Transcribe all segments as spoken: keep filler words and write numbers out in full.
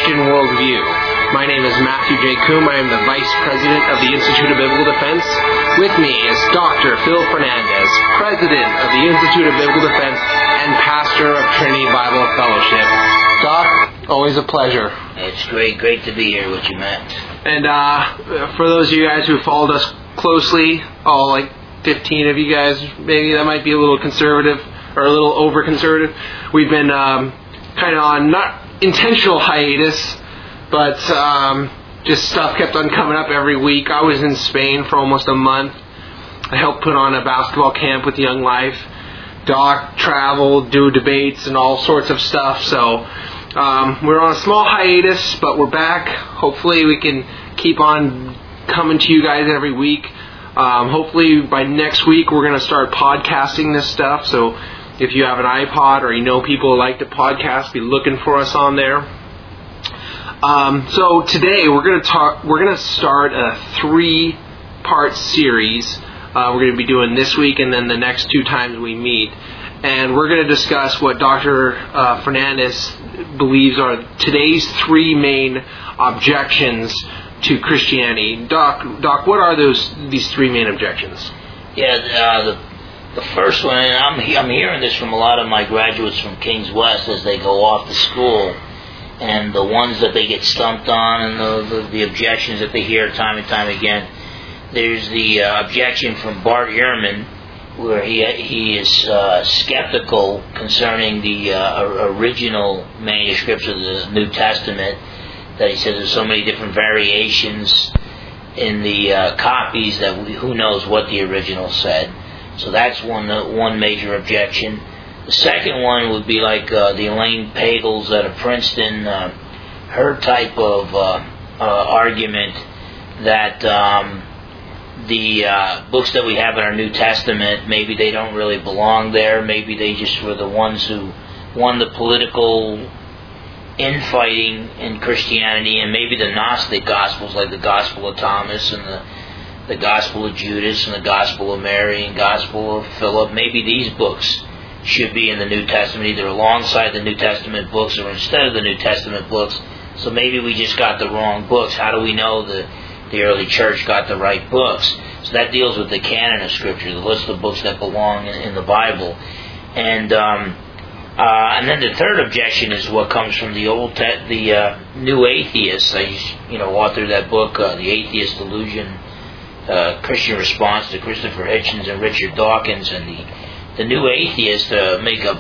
Christian Worldview. My name is Matthew J. Coombe. I am the Vice President of the Institute of Biblical Defense. With me is Doctor Phil Fernandez, President of the Institute of Biblical Defense and Pastor of Trinity Bible Fellowship. Doc, always a pleasure. It's great, great to be here with you, Matt. And uh, for those of you guys who followed us closely, all like fifteen of you guys, maybe that might be a little conservative or a little over-conservative. We've been um, kind of on not intentional hiatus, but um, just stuff kept on coming up every week. I was in Spain for almost a month. I helped put on a basketball camp with Young Life. Doc traveled, do debates and all sorts of stuff. So um, we're on a small hiatus, but we're back. Hopefully we can keep on coming to you guys every week. Um, hopefully by next week we're going to start podcasting this stuff. So if you have an iPod or you know people who like to podcast, be looking for us on there. Um, so today we're going to talk. We're going to start a three-part series. Uh, we're going to be doing this week and then the next two times we meet, and we're going to discuss what Doctor Uh, Fernandez believes are today's three main objections to Christianity. Doc, Doc, what are those? These three main objections? Yeah, uh, the the first one, and I'm I'm hearing this from a lot of my graduates from King's West as they go off to school, and the ones that they get stumped on, and the the, the objections that they hear time and time again. There's the uh, objection from Bart Ehrman, where he he is uh, skeptical concerning the uh, original manuscripts of the New Testament. That he says there's so many different variations in the uh, copies that we, who knows what the original said. So that's one uh, one major objection. The second one would be like uh, the Elaine Pagels out of Princeton, uh, her type of uh, uh, argument that um, the uh, books that we have in our New Testament, maybe they don't really belong there. Maybe they just were the ones who won the political infighting in Christianity, and maybe the Gnostic Gospels, like the Gospel of Thomas and the the Gospel of Judas and the Gospel of Mary and Gospel of Philip, maybe these books should be in the New Testament, either alongside the New Testament books or instead of the New Testament books. So maybe we just got the wrong books. How do we know that the early church got the right books? So that deals with the canon of Scripture, the list of books that belong in, in the Bible. And um, uh, and then the third objection is what comes from the old, te- the uh, New Atheists. I, you know, authored that book, uh, The Atheist Delusion, uh, Christian Response to Christopher Hitchens and Richard Dawkins, and the the New Atheists uh, make a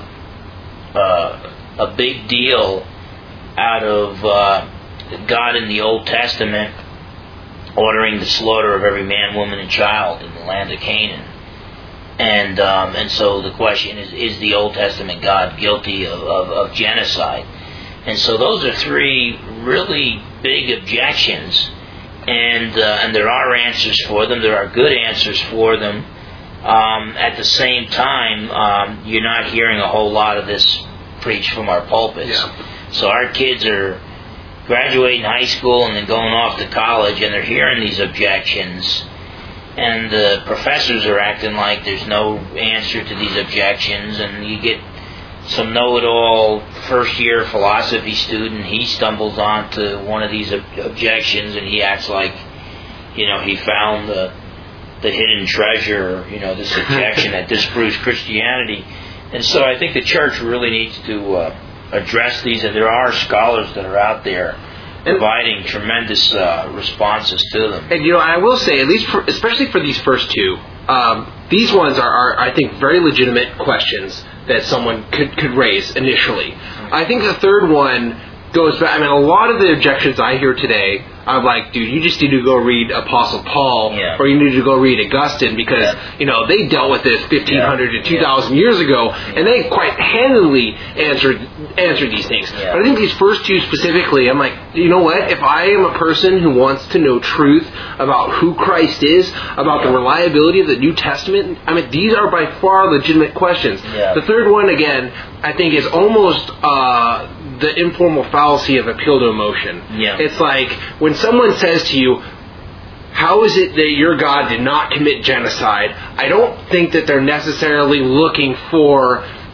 uh, a big deal out of uh, God in the Old Testament ordering the slaughter of every man, woman, and child in the land of Canaan. And um, and so the question is, is the Old Testament God guilty of, of, of genocide? And so those are three really big objections, and uh, and there are answers for them. There are good answers for them. Um, at the same time, um, you're not hearing a whole lot of this preached from our pulpits. Yeah. So our kids are graduating high school and then going off to college, and they're hearing these objections, and the professors are acting like there's no answer to these objections, and you get some know-it-all first-year philosophy student. He stumbles onto one of these ob- objections, and he acts like, you know, he found the the hidden treasure, you know, this objection that disproves Christianity. And so I think the church really needs to uh, address these, and there are scholars that are out there providing tremendous uh, responses to them. And, you know, I will say, at least for, especially for these first two, um, these ones are, are, I think, very legitimate questions that someone could, could raise initially. I think the third one goes back. I mean, a lot of the objections I hear today, I'm like, dude, you just need to go read Apostle Paul, yeah. or you need to go read Augustine, because, yeah. you know, they dealt with this fifteen hundred yeah. to two thousand yeah. years ago, yeah. and they quite handily answered answered these things. Yeah. But I think these first two specifically, I'm like, you know what? If I am a person who wants to know truth about who Christ is, about yeah. the reliability of the New Testament, I mean, these are by far legitimate questions. Yeah. The third one, again, I think is almost uh, the informal fallacy of appeal to emotion. Yeah. It's like when someone says to you, how is it that your God did not commit genocide? I don't think that they're necessarily looking for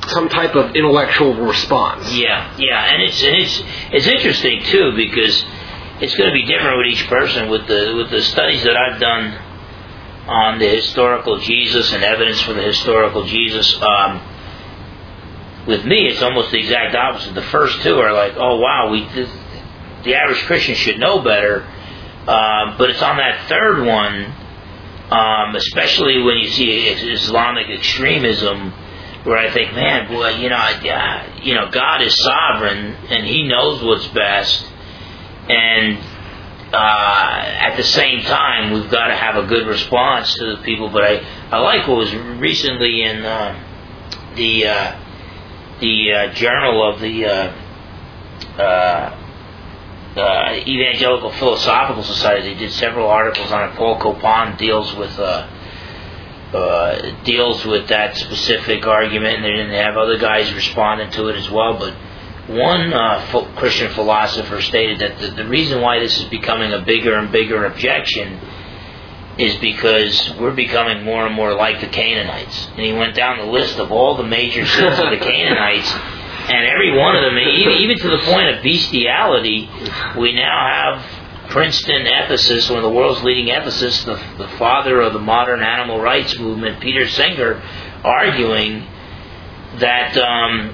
some type of intellectual response. Yeah, yeah, and it's and it's it's interesting too, because it's going to be different with each person. With the with the studies that I've done on the historical Jesus and evidence for the historical Jesus, um, with me it's almost the exact opposite. The first two are like, oh wow, we this, the average Christian should know better, uh, but it's on that third one, um, especially when you see Islamic extremism, where I think, man, boy, you know, uh, you know, God is sovereign and He knows what's best, and uh, at the same time, we've got to have a good response to the people. But I, I like what was recently in uh, the uh, the uh, journal of the uh, uh, uh, Evangelical Philosophical Society. They did several articles on it. Paul Copan deals with. Uh, Uh, deals with that specific argument, and they didn't have other guys responding to it as well. But one uh, ph- Christian philosopher stated that the, the reason why this is becoming a bigger and bigger objection is because we're becoming more and more like the Canaanites. And he went down the list of all the major sins of the Canaanites, and every one of them, even, even to the point of bestiality, we now have Princeton ethicist, one of the world's leading ethicists, the, the father of the modern animal rights movement, Peter Singer, arguing that um,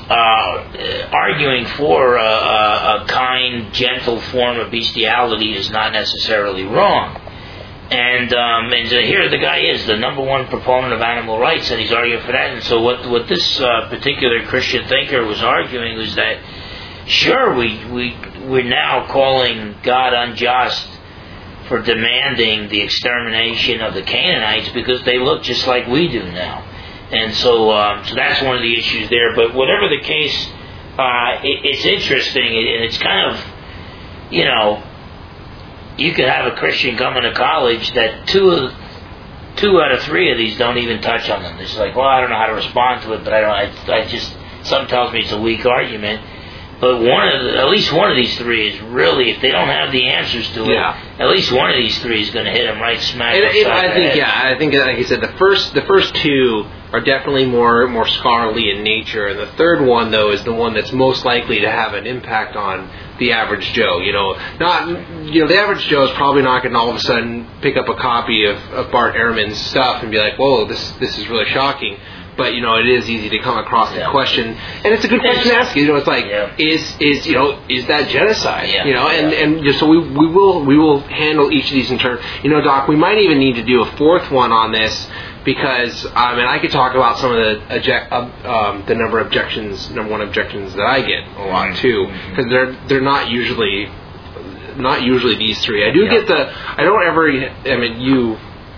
uh, arguing for a, a, a kind, gentle form of bestiality is not necessarily wrong. And um, and so here the guy is the number one proponent of animal rights, and he's arguing for that. And so what what this uh, particular Christian thinker was arguing was that, sure, we we we're now calling God unjust for demanding the extermination of the Canaanites because they look just like we do now, and so um, so that's one of the issues there. But whatever the case, uh, it, it's interesting, and it's kind of, you know, you could have a Christian coming to college that two of two out of three of these don't even touch on them. It's like, well, I don't know how to respond to it, but I don't. I, I just something tells me it's a weak argument. But one of the, at least one of these three is really, if they don't have the answers to it, yeah. at least one of these three is going to hit them right smack And, upside and I the think, head. yeah, I think, like you said, the first the first two are definitely more more scholarly in nature, and the third one, though, is the one that's most likely to have an impact on the average Joe. You know, not you know, the average Joe is probably not going to all of a sudden pick up a copy of, of Bart Ehrman's stuff and be like, "Whoa, this this is really shocking." But, you know, it is easy to come across yeah. the question, and it's a good question to ask. You know, it's like, yeah. is is you know, is that genocide? Yeah. You know, and yeah. and just so we we will we will handle each of these in turn. You know, Doc, we might even need to do a fourth one on this, because I mean, I could talk about some of the object, uh, um, the number of objections, number one objections that I get a lot too, because they're they're not usually not usually these three. I do yeah. get the I don't ever. I mean, you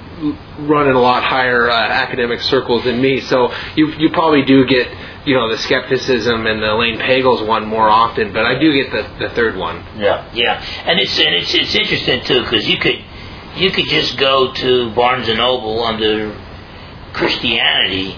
run in a lot higher uh, academic circles than me, so you you probably do get, you know, the skepticism and the Elaine Pagels one more often, but I do get the, the third one. Yeah, yeah, and it's and it's it's interesting too, because you could you could just go to Barnes and Noble under Christianity,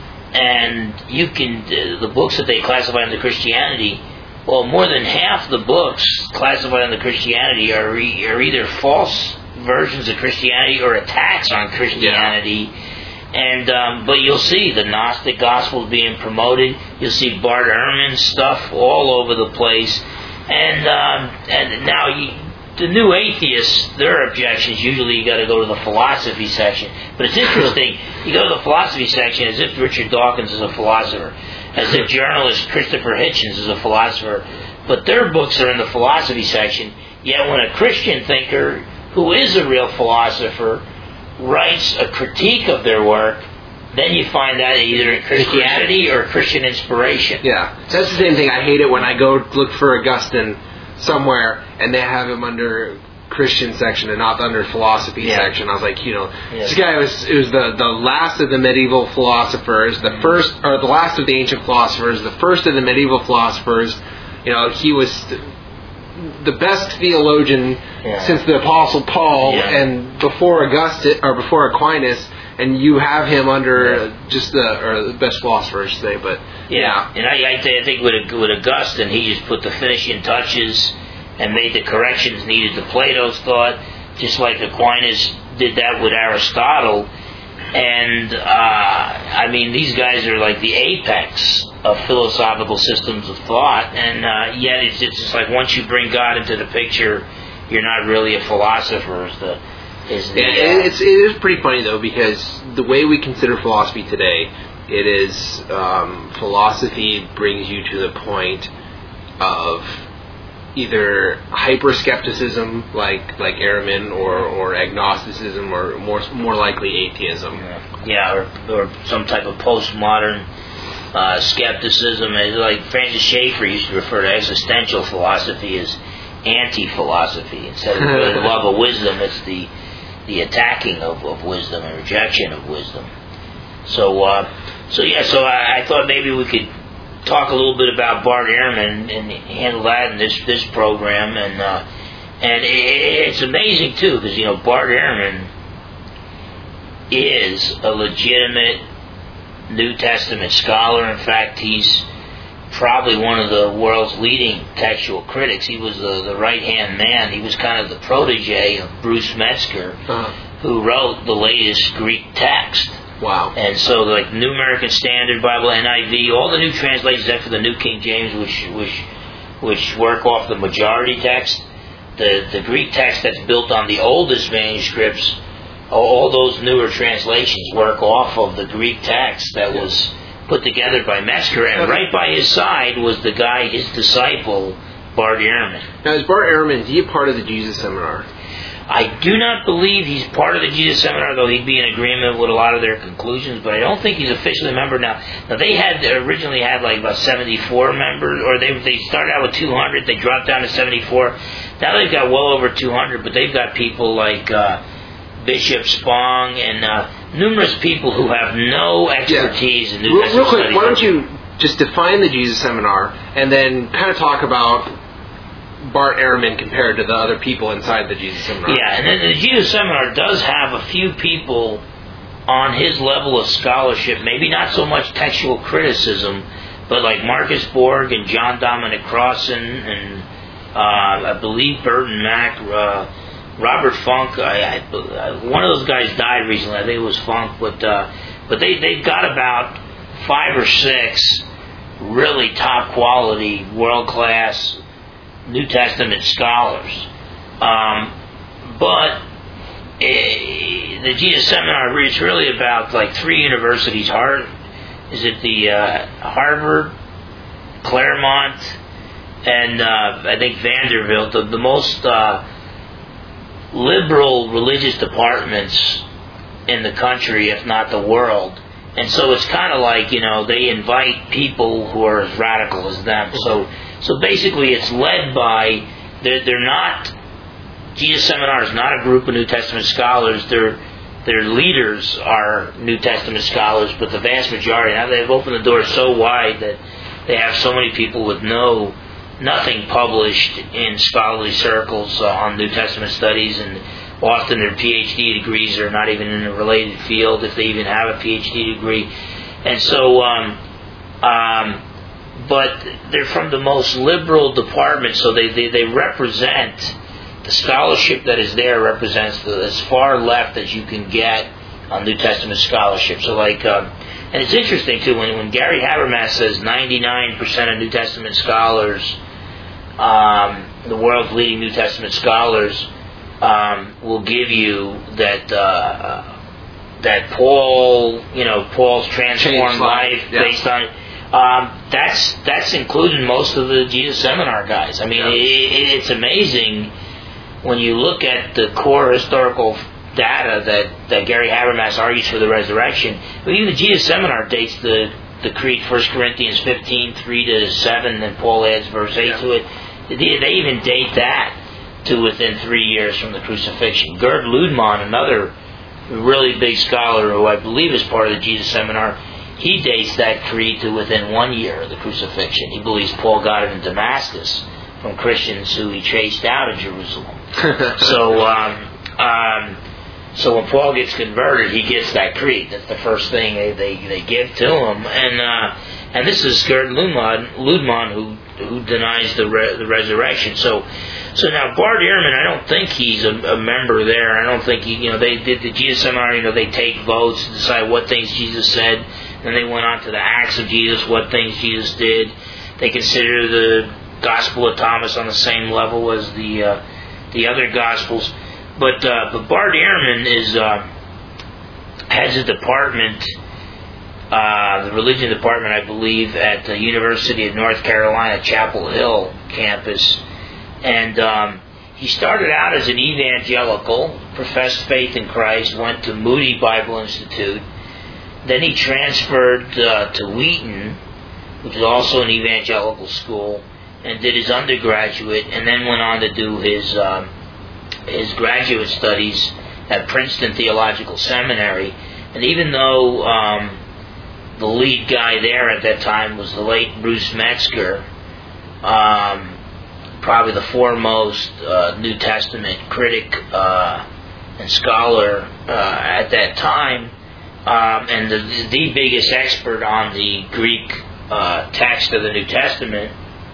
and you can uh, the books that they classify under Christianity. Well, more than half the books classified under Christianity are re, are either false versions of Christianity or attacks on Christianity. Yeah. And um, but you'll see the Gnostic gospel being promoted. You'll see Bart Ehrman stuff all over the place. And um, and now you, the new atheists, their objections, usually you got to go to the philosophy section. But it's interesting. You go to the philosophy section as if Richard Dawkins is a philosopher, as if journalist Christopher Hitchens is a philosopher. But their books are in the philosophy section. Yet when a Christian thinker who is a real philosopher writes a critique of their work, then you find that either in Christianity or Christian inspiration. Yeah, that's the same thing. I hate it when I go look for Augustine somewhere and they have him under Christian section and not under philosophy yeah. section. I was like, you know, yeah. this guy was it was the, the last of the medieval philosophers, the first or the last of the ancient philosophers, the first of the medieval philosophers. You know, he was the best theologian yeah. since the Apostle Paul, yeah. and before Augustus or before Aquinas, and you have him under yeah. just the or the best philosopher, I should say. But yeah, yeah. and I, I think with with Augustine, he just put the finishing touches and made the corrections needed to Plato's thought, just like Aquinas did that with Aristotle. And, uh, I mean, these guys are like the apex of philosophical systems of thought, and uh, yet it's, it's just like once you bring God into the picture, you're not really a philosopher. Is the, is the, uh, it's, it is pretty funny, though, because the way we consider philosophy today, it is um, philosophy brings you to the point of either hyper-skepticism, like like Ehrman, or, or agnosticism, or more more likely atheism. Yeah, yeah or, or some type of postmodern uh, skepticism. Like Francis Schaeffer used to refer to existential philosophy as anti-philosophy. Instead of the love of wisdom, it's the the attacking of, of wisdom and rejection of wisdom. So, uh, so yeah, so I, I thought maybe we could talk a little bit about Bart Ehrman and handle that in this this program, and uh, and it, it's amazing too, because you know Bart Ehrman is a legitimate New Testament scholar. In fact, he's probably one of the world's leading textual critics. He was the, the right hand man. He was kind of the protege of Bruce Metzger, uh-huh. who wrote the latest Greek text. Wow. And so, like, New American Standard Bible, N I V, all the new translations except for the New King James, which which which work off the majority text, the, the Greek text that's built on the oldest manuscripts, all those newer translations work off of the Greek text that was put together by Metzger, and right by his side was the guy, his disciple, Bart Ehrman. Now, is Bart Ehrman, is he a part of the Jesus Seminar? I do not believe he's part of the Jesus Seminar, though he'd be in agreement with a lot of their conclusions, but I don't think he's officially a member now. Now, they had originally had like about seventy-four members, or they they started out with two hundred, they dropped down to seventy-four. Now they've got well over two hundred, but they've got people like uh, Bishop Spong and uh, numerous people who have no expertise yeah. in New real, Testament real quick, studies. Why don't you just define the Jesus Seminar, and then kind of talk about Bart Ehrman compared to the other people inside the Jesus Seminar. Yeah, and then the Jesus Seminar does have a few people on his level of scholarship, maybe not so much textual criticism, but like Marcus Borg and John Dominic Crossan and uh, I believe Burton Mack, uh, Robert Funk. I, I, one of those guys died recently. I think it was Funk, but uh, but they they've got about five or six really top quality, world class New Testament scholars, um, but uh, the Jesus Seminar is really about like three universities. Har- is it the uh, Harvard, Claremont, and uh, I think Vanderbilt, the, the most uh, liberal religious departments in the country, if not the world. And so it's kind of like, you know, they invite people who are as radical as them. So so basically it's led by, they're, they're not, Jesus Seminar is not a group of New Testament scholars. Their their leaders are New Testament scholars, but the vast majority, now they've opened the door so wide that they have so many people with no, nothing published in scholarly circles uh, on New Testament studies, and often their P H D degrees are not even in a related field, if they even have a P H D degree. And so, um, um, but they're from the most liberal department, so they, they, they represent, the scholarship that is there represents the, as far left as you can get on New Testament scholarship. So like, um, and it's interesting too, when, when Gary Habermas says ninety-nine percent of New Testament scholars, um, the world's leading New Testament scholars, Um, will give you that uh, that Paul, you know, Paul's transformed life yeah. based on um, that's that's including most of the Jesus Seminar guys. I mean, yeah. it, it's amazing when you look at the core historical data that, that Gary Habermas argues for the resurrection. But even the Jesus Seminar dates the the creed, First Corinthians fifteen, three to seven, and Paul adds verse eight yeah. to it. They, they even date that to within three years from the crucifixion. Gerd Ludman, another really big scholar who I believe is part of the Jesus Seminar, he dates that creed to within one year of the crucifixion. He believes Paul got it in Damascus from Christians who he chased out of Jerusalem. so, um, um, so when Paul gets converted, he gets that creed. That's the first thing they, they, they give to him. And uh, and this is Gerd Lüdemann, Lüdemann who who denies the re, the resurrection. So, so now Bart Ehrman, I don't think he's a, a member there. I don't think he, you know, they did the Jesus seminar. You know, they take votes to decide what things Jesus said, and they went on to the Acts of Jesus, what things Jesus did. They consider the Gospel of Thomas on the same level as the uh, the other Gospels. But uh, but Bart Ehrman is uh, has a department. Uh, the religion department, I believe, at the University of North Carolina, Chapel Hill campus. And um, he started out as an evangelical, professed faith in Christ, went to Moody Bible Institute. Then he transferred uh, to Wheaton, which is also an evangelical school, and did his undergraduate, and then went on to do his, um, his graduate studies at Princeton Theological Seminary. And even though... Um, the lead guy there at that time was the late Bruce Metzger, um, probably the foremost uh, New Testament critic uh, and scholar uh, at that time, um, and the, the biggest expert on the Greek uh, text of the New Testament.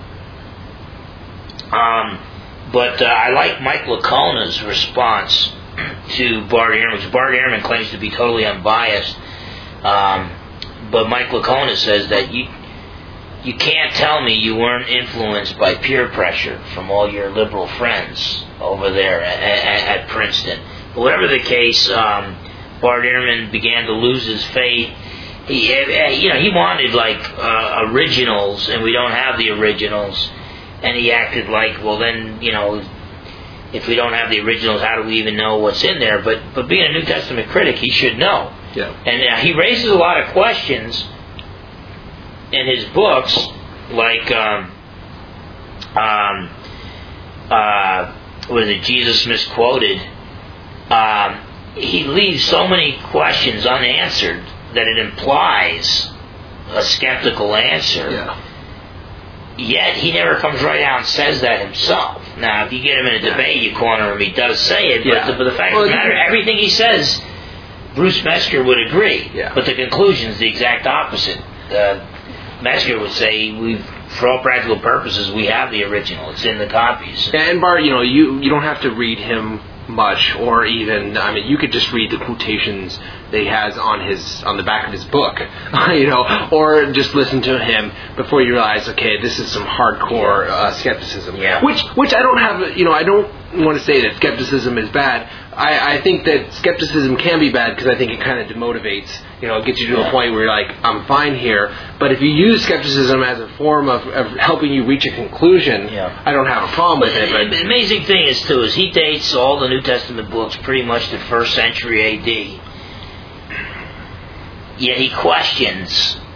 Um, but uh, I like Mike Lacona's response to Bart Ehrman, because Bart Ehrman claims to be totally unbiased. Um, But Mike Lacona says that you you can't tell me you weren't influenced by peer pressure from all your liberal friends over there at, at, at Princeton. But whatever the case, um, Bart Ehrman began to lose his faith. He, you know, he wanted like uh, originals, and we don't have the originals. And he acted like, well, then you know, if we don't have the originals, how do we even know what's in there? But but being a New Testament critic, he should know. Yeah. And uh, he raises a lot of questions in his books, like um, um, uh, what is it, Jesus Misquoted. Um, he leaves so many questions unanswered that it implies a skeptical answer. Yeah. Yet he never comes right out and says that himself. Now, if you get him in a debate, you corner him, he does say it. But, yeah. the, but the fact well, of the matter, everything he says, Bruce Metzger would agree, yeah. but the conclusion is the exact opposite. Uh, Metzger would say, "We, for all practical purposes, we have the original. It's in the copies." And Bart, you know, you you don't have to read him much, or even, I mean, you could just read the quotations that he has on his on the back of his book, you know, or just listen to him before you realize, okay, this is some hardcore uh, skepticism. Yeah. Which which I don't have, you know, I don't want to say that skepticism is bad. I, I think that skepticism can be bad because I think it kind of demotivates. You know, it gets you to a point where you're like, I'm fine here. But if you use skepticism as a form of, of helping you reach a conclusion, yeah. I don't have a problem with but it. But the amazing thing is, too, is he dates all the New Testament books pretty much to first century A D. Yet he questions,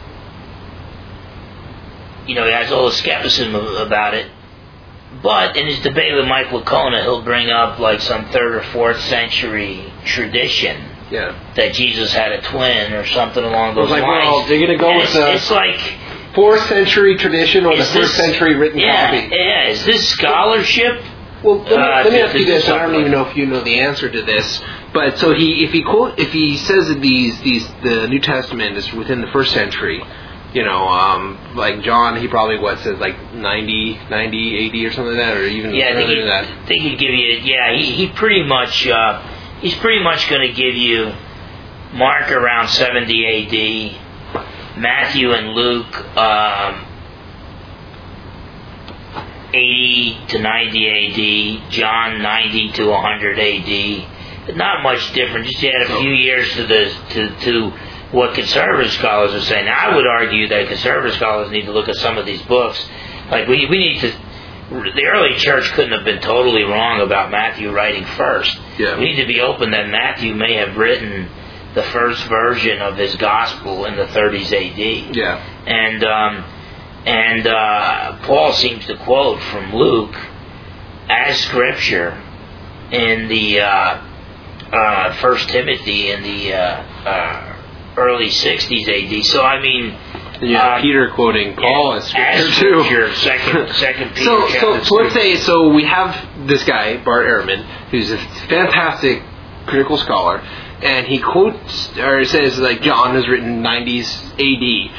you know, he has all the skepticism about it. But in his debate with Mike Lacona, he'll bring up like some third or fourth century tradition yeah. that Jesus had a twin or something along those like, lines. Well, they're going to go and with it's, the it's like fourth century tradition or the this, first century written yeah, copy. Yeah, is this scholarship? Well, let me, uh, let me to, ask you to this. I don't even like know if you know the answer to this, but so he, if he quote, if he says that these, these, the New Testament is within the first century, you know, um, like John, he probably what says like ninety, ninety A D or something like that, or even yeah, I think, earlier he, than that. I think he'd give you. Yeah, he, he pretty much uh, he's pretty much going to give you Mark around seventy A D, Matthew and Luke um, eighty to ninety A D, John ninety to one hundred A D. Not much different. Just add a few years to the to to. what conservative scholars are saying. Now, I would argue that conservative scholars need to look at some of these books. Like, we we need to... The early church couldn't have been totally wrong about Matthew writing first. Yeah. We need to be open that Matthew may have written the first version of his gospel in the thirties A D. Yeah. And, um, and uh, Paul seems to quote from Luke as scripture in the uh, uh, First Timothy in the... Uh, uh, early sixties A D. So I mean, yeah, uh, Peter quoting Paul yeah, as scripture, as scripture too. Second, second Peter. So, so, so let's say so we have this guy Bart Ehrman, who's a fantastic critical scholar, and he quotes or says like John is written nineties A D.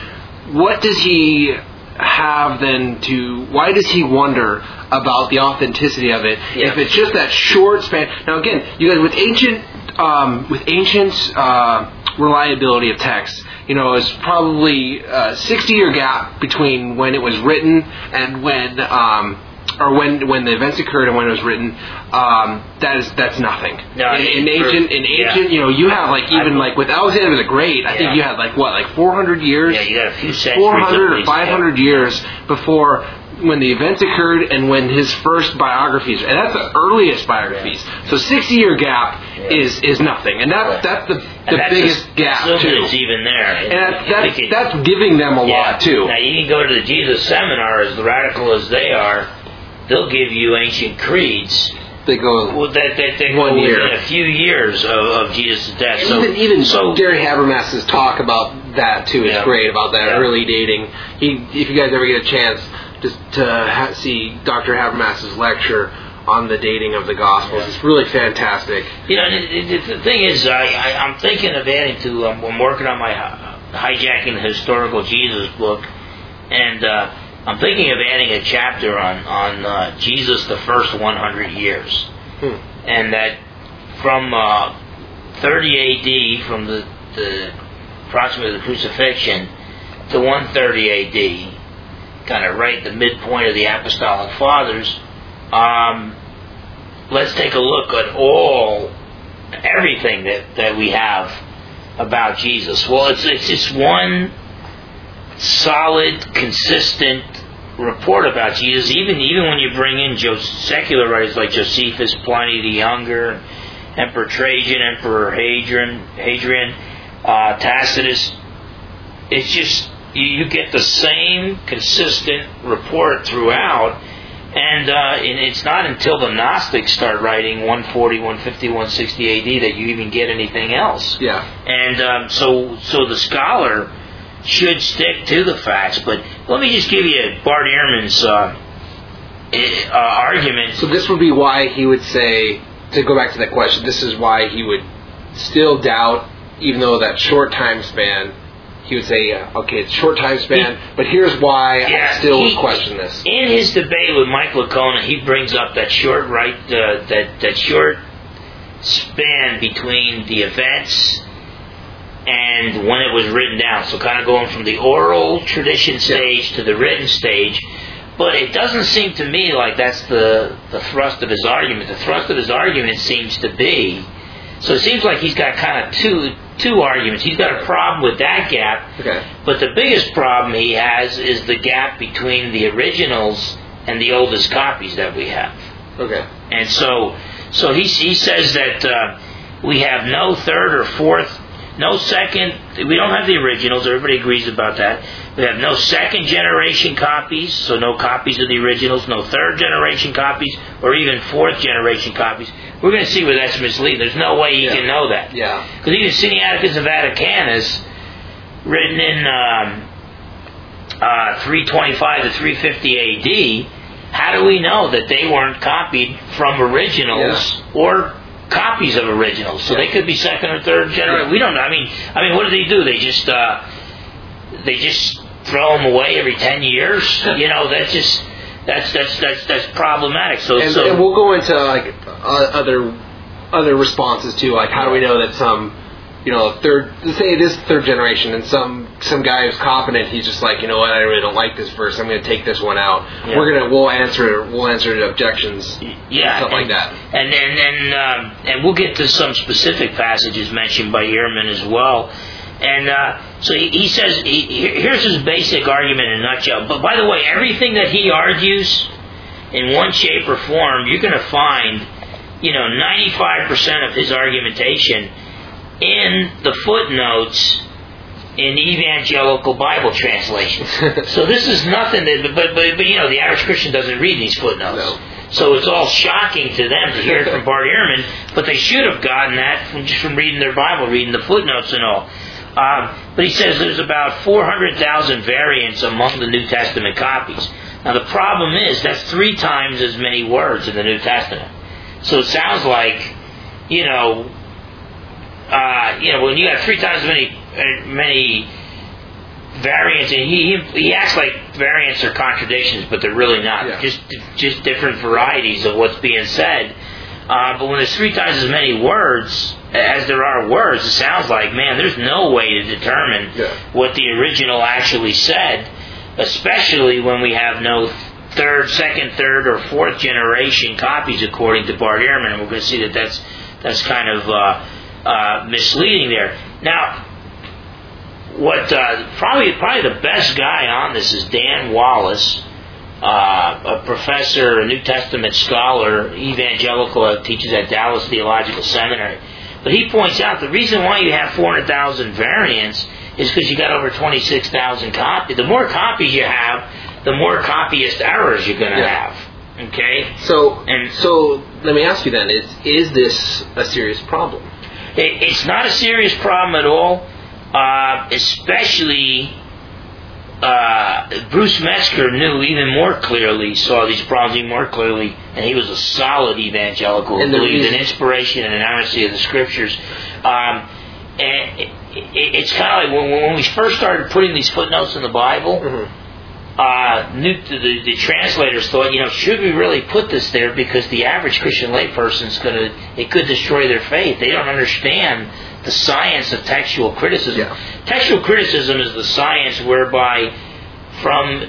what does he have then to, why does he wonder about the authenticity of it Yeah. if it's just that short span? Now again, you guys, with ancient um, with ancient uh, reliability of text, you know, it's probably a sixty year gap between when it was written and when um, or when when the events occurred and when it was written. Um, that is that's nothing. No, in, in for- ancient in yeah. ancient, you know, you have like even I- like with Alexander the Great, I Yeah. think you had like what, like four hundred years. Yeah, you got a few centuries. four at hundred or least, five hundred yeah. years before when the events occurred and when his first biographies, and that's the earliest biographies. Yeah. So sixty year gap Yeah. is is nothing, and that's Right. that's the And the that's biggest just gap assuming too. it's even there. And that's We that's, could- that's giving them a yeah. lot too. Now you can go to the Jesus Seminar, as radical as they are, they'll give you ancient creeds. They go Well, that that they One go year. within a few years of, of Jesus' death. So even even so Jerry Habermas's talk about that too is Yeah. great, about that Yeah. early dating. He, if you guys ever get a chance, just to ha- see Doctor Habermas's lecture on the dating of the Gospels, Yeah. it's really fantastic. You know, the, the, the thing is, I, I, I'm thinking of adding to. Um, I'm working on my hi- hijacking the historical Jesus book, and uh, I'm thinking of adding a chapter on on uh, Jesus the first one hundred years, Hmm. and that from uh, thirty A D, from the, the approximately the crucifixion, to one thirty A D, kind of right at the midpoint of the Apostolic Fathers. Um, let's take a look at all, everything that, that we have about Jesus. Well, it's it's just one solid, consistent report about Jesus. Even even when you bring in Jo- secular writers like Josephus, Pliny the Younger, Emperor Trajan, Emperor Hadrian, Hadrian, uh, Tacitus, it's just you, you get the same consistent report throughout. And, uh, and it's not until the Gnostics start writing one forty, one fifty, one sixty A D that you even get anything else. Yeah. And um, so so the scholar should stick to the facts. But let me just give you Bart Ehrman's uh, uh, argument. So this would be why he would say, to go back to that question, this is why he would still doubt, even though that short time span, he would say, yeah, okay, it's short time span, He- but here's why Yeah, I still he- would question this. In his debate with Mike Licona, he brings up that short right, uh, that that short span between the events and when it was written down. So kind of going from the oral tradition stage to the written stage. But it doesn't seem to me like that's the, the thrust of his argument. The thrust of his argument seems to be, so it seems like he's got kind of two two arguments. He's got a problem with that gap, Okay. but the biggest problem he has is the gap between the originals and the oldest copies that we have. Okay. And so, so he he says that uh, we have no third or fourth, no second. We don't have the originals. Everybody agrees about that. We have no second generation copies, so no copies of the originals. No third generation copies, or even fourth generation copies. We're going to see where that's misleading. There's no way you Yeah. can know that. Yeah. Because even Sinaiticus and Vaticanus, written in um, uh, three twenty-five to three fifty A D, how do we know that they weren't copied from originals or copies of originals? So Yeah. they could be second or third generation. Yeah. We don't know. I mean, I mean, what do they do? They just uh, they just throw them away every ten years. You know, that's just that's that's that's that's problematic. So And, so and we'll go into like uh, other other responses too. Like, how do we know that some, you know, third, let's say it is third generation, and some some guy who's competent, he's just like, you know what, I really don't like this verse. I'm going to take this one out. Yeah. We're gonna we'll answer we'll answer the objections. yeah, stuff like and, that. And and and, um, and we'll get to some specific passages mentioned by Ehrman as well. And uh, so he, he says, he, here's his basic argument in a nutshell. But by the way, everything that he argues in one shape or form, you're going to find, you know, ninety-five percent of his argumentation in the footnotes in evangelical Bible translations. So this is nothing that, but, but, but, you know, the average Christian doesn't read these footnotes. No. So it's all shocking to them to hear it from Bart Ehrman, but they should have gotten that from just from reading their Bible, reading the footnotes and all. Um, but he says there's about four hundred thousand variants among the New Testament copies. Now the problem is that's three times as many words in the New Testament. So it sounds like, you know, uh, you know, when you have three times as many uh, many variants, and he, he he acts like variants are contradictions, but they're really not. Yeah. Just just different varieties of what's being said. Uh, but when there's three times as many words as there are words, it sounds like, man, there's no way to determine yeah. what the original actually said, especially when we have no third, second, third, or fourth generation copies, according to Bart Ehrman. And we're going to see that that's that's kind of uh, uh, misleading there. Now, what uh, probably probably the best guy on this is Dan Wallace, uh, a professor, a New Testament scholar, evangelical, uh, teaches at Dallas Theological Seminary. But he points out the reason why you have four hundred thousand variants is because you got over twenty-six thousand copies. The more copies you have, the more copyist errors you're going to yeah. have. Okay. So and so let me ask you then: Is is this a serious problem? It, it's not a serious problem at all. Uh, especially, uh, Bruce Metzger knew even more clearly, saw these problems even more clearly, and he was a solid evangelical who believed reason- in inspiration and inerrancy of the Scriptures. Um, and it, it, it's kind of like when, when we first started putting these footnotes in the Bible, mm-hmm. uh, new, the, the translators thought, you know, should we really put this there, because the average Christian layperson's going to, it could destroy their faith. They don't understand the science of textual criticism. Yeah. Textual criticism is the science whereby, from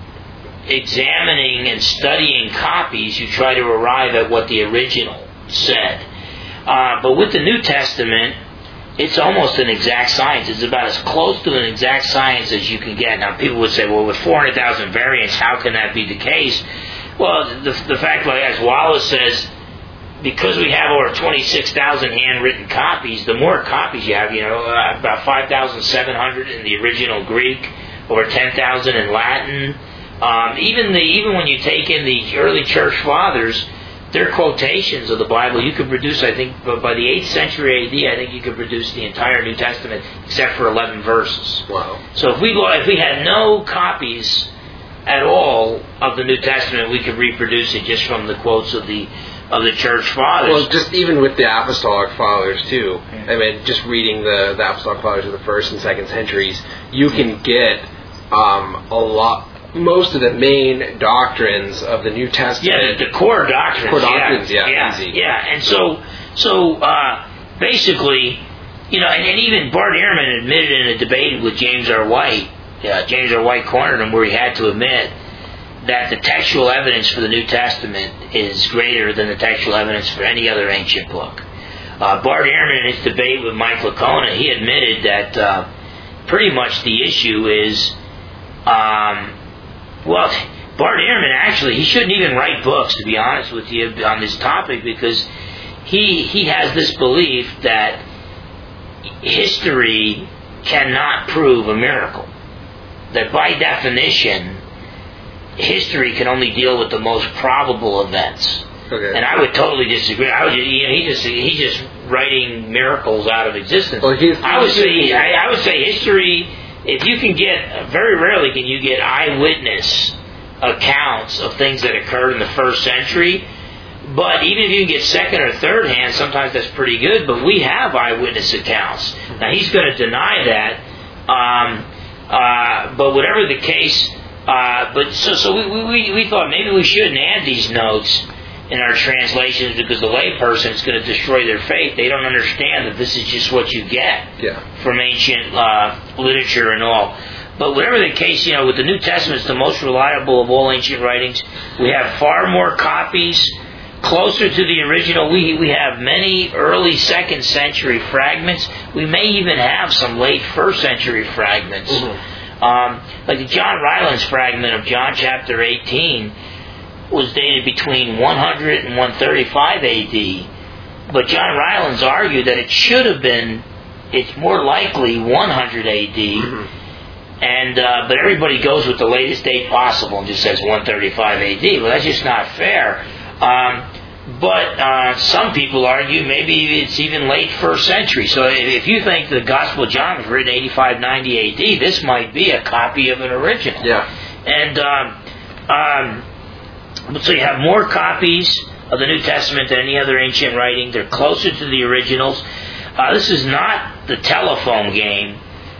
examining and studying copies, you try to arrive at what the original said. Uh, but with the New Testament, it's almost an exact science. It's about as close to an exact science as you can get. Now, people would say, well, with four hundred thousand variants, how can that be the case? Well, the, the fact, like as Wallace says, because we have over twenty-six thousand handwritten copies, the more copies you have, you know, uh, about five thousand seven hundred in the original Greek, over ten thousand in Latin. Um, even the even when you take in the early church fathers, their quotations of the Bible, you could produce, I think, by the eighth century A D, I think you could produce the entire New Testament except for eleven verses. Wow. So if we if we had no copies at all of the New Testament, we could reproduce it just from the quotes of the of the church fathers. Well, just even with the apostolic fathers too. I mean, just reading the, the apostolic fathers of the first and second centuries, you can get um, a lot. Most of the main doctrines of the New Testament. Yeah, the, the core doctrines. Core doctrines, yeah, yeah, easy. yeah. And so, so uh, basically, you know, and, and even Bart Ehrman admitted in a debate with James R. White, uh, James R. White cornered him, where he had to admit that the textual evidence for the New Testament is greater than the textual evidence for any other ancient book. Uh, Bart Ehrman, in his debate with Mike Licona, he admitted that uh, pretty much the issue is. Um, Well, Bart Ehrman, actually, he shouldn't even write books, to be honest with you, on this topic, because he he has this belief that history cannot prove a miracle. That by definition, history can only deal with the most probable events. Okay. And I would totally disagree. I would, you know, he just he's just writing miracles out of existence. Well, he's, I would say I, I would say history. If you can get, very rarely can you get eyewitness accounts of things that occurred in the first century, but even if you can get second or third hand, sometimes that's pretty good, but we have eyewitness accounts. Now, he's going to deny that, um, uh, but whatever the case, uh, but so, so we, we, we thought maybe we shouldn't add these notes in our translations, because the layperson is going to destroy their faith. They don't understand that this is just what you get yeah. from ancient uh, literature and all. But whatever the case, you know, with the New Testament, it's the most reliable of all ancient writings. We have far more copies, closer to the original. We we have many early second century fragments. We may even have some late first century fragments. Mm-hmm. Um, like the John Rylands fragment of John chapter eighteen was dated between one hundred and one thirty-five A D, but John Rylands argued that it should have been, it's more likely one hundred A D, mm-hmm. and uh, but everybody goes with the latest date possible and just says one thirty-five A D. Well, that's just not fair. Um, but uh, some people argue maybe it's even late first century. So if you think the Gospel of John was written eighty-five ninety A D, this might be a copy of an original. Yeah. And um, um, so you have more copies of the New Testament than any other ancient writing. They're closer to the originals. Uh, this is not the telephone game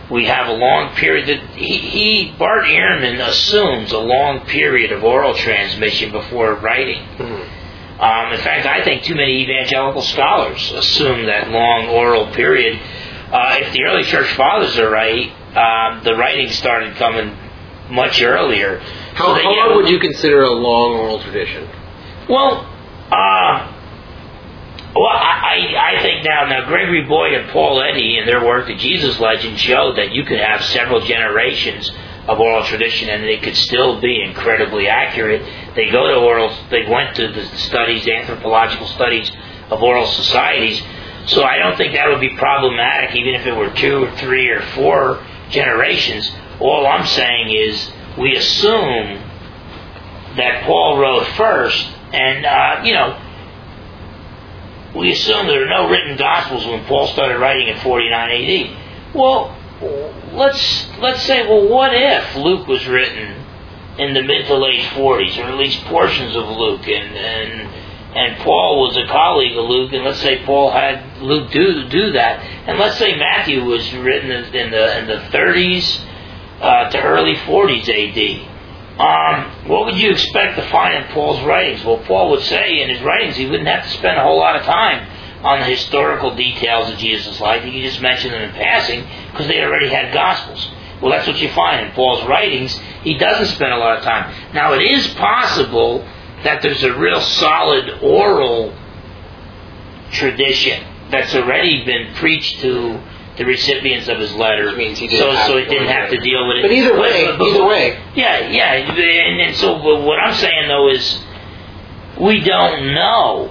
we have a long period. That he, he Bart Ehrman assumes a long period of oral transmission before writing. Mm-hmm. Um, in fact, I think too many evangelical scholars assume that long oral period. Uh, if the early church fathers are right, um, the writing started coming much earlier. How, so that, how long know, would you consider a long oral tradition? Well, uh, well, I, I think now, now Gregory Boyd and Paul Eddy in their work, The Jesus Legend, showed that you could have several generations of oral tradition and it could still be incredibly accurate. They go to oral, they went to the studies, the anthropological studies of oral societies. So I don't think that would be problematic, even if it were two or three or four generations. All I'm saying is we assume that Paul wrote first, and uh, you know, we assume there are no written Gospels when Paul started writing in forty-nine A D. Well, let's let's say, well, what if Luke was written in the mid to late forties, or at least portions of Luke, and and and Paul was a colleague of Luke, and let's say Paul had Luke do do that, and let's say Matthew was written in the in the thirties uh, to early forties A D. Um, what would you expect to find in Paul's writings? Well, Paul would say in his writings he wouldn't have to spend a whole lot of time on the historical details of Jesus' life. He could just mention them in passing because they already had Gospels. Well, that's what you find in Paul's writings. He doesn't spend a lot of time. Now, it is possible that there's a real solid oral tradition that's already been preached to the recipients of his letter, which means he didn't so have so he didn't have to deal with it. But either way, but, but, either way, yeah, yeah. And, and so, but what I'm saying though is, we don't know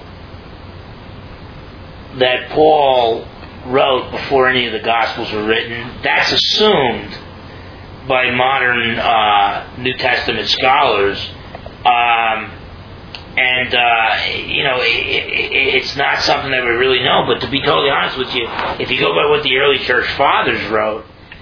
that Paul wrote before any of the Gospels were written. That's assumed by modern uh, New Testament scholars. Um, And, uh, you know, it, it, it's not something that we really know. But to be totally honest with you, if you go by what the early church fathers wrote,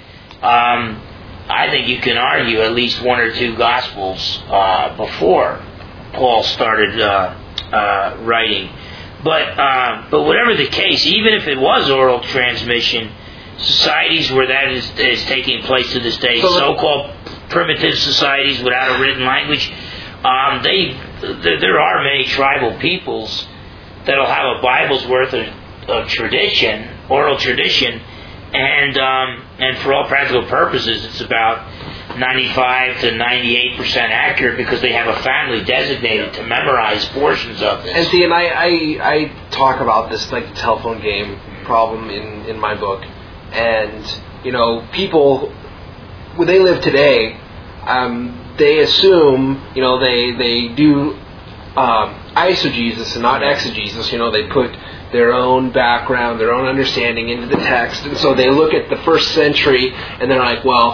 um, I think you can argue at least one or two Gospels uh, before Paul started uh, uh, writing. But, uh, but whatever the case, even if it was oral transmission, societies where that is, is taking place to this day, so so-called primitive societies without a written language, Um, they, th- there are many tribal peoples that'll have a Bible's worth of, of tradition, oral tradition, and um, and for all practical purposes, it's about ninety-five to ninety-eight percent accurate because they have a family designated to memorize portions of this. And see, and I, I, I talk about this like the telephone game problem in, in my book, and you know, people when they live today. Um, They assume, you know, they they do um, eisegesis and not exegesis. You know, they put their own background, their own understanding into the text, and so they look at the first century and they're like, well,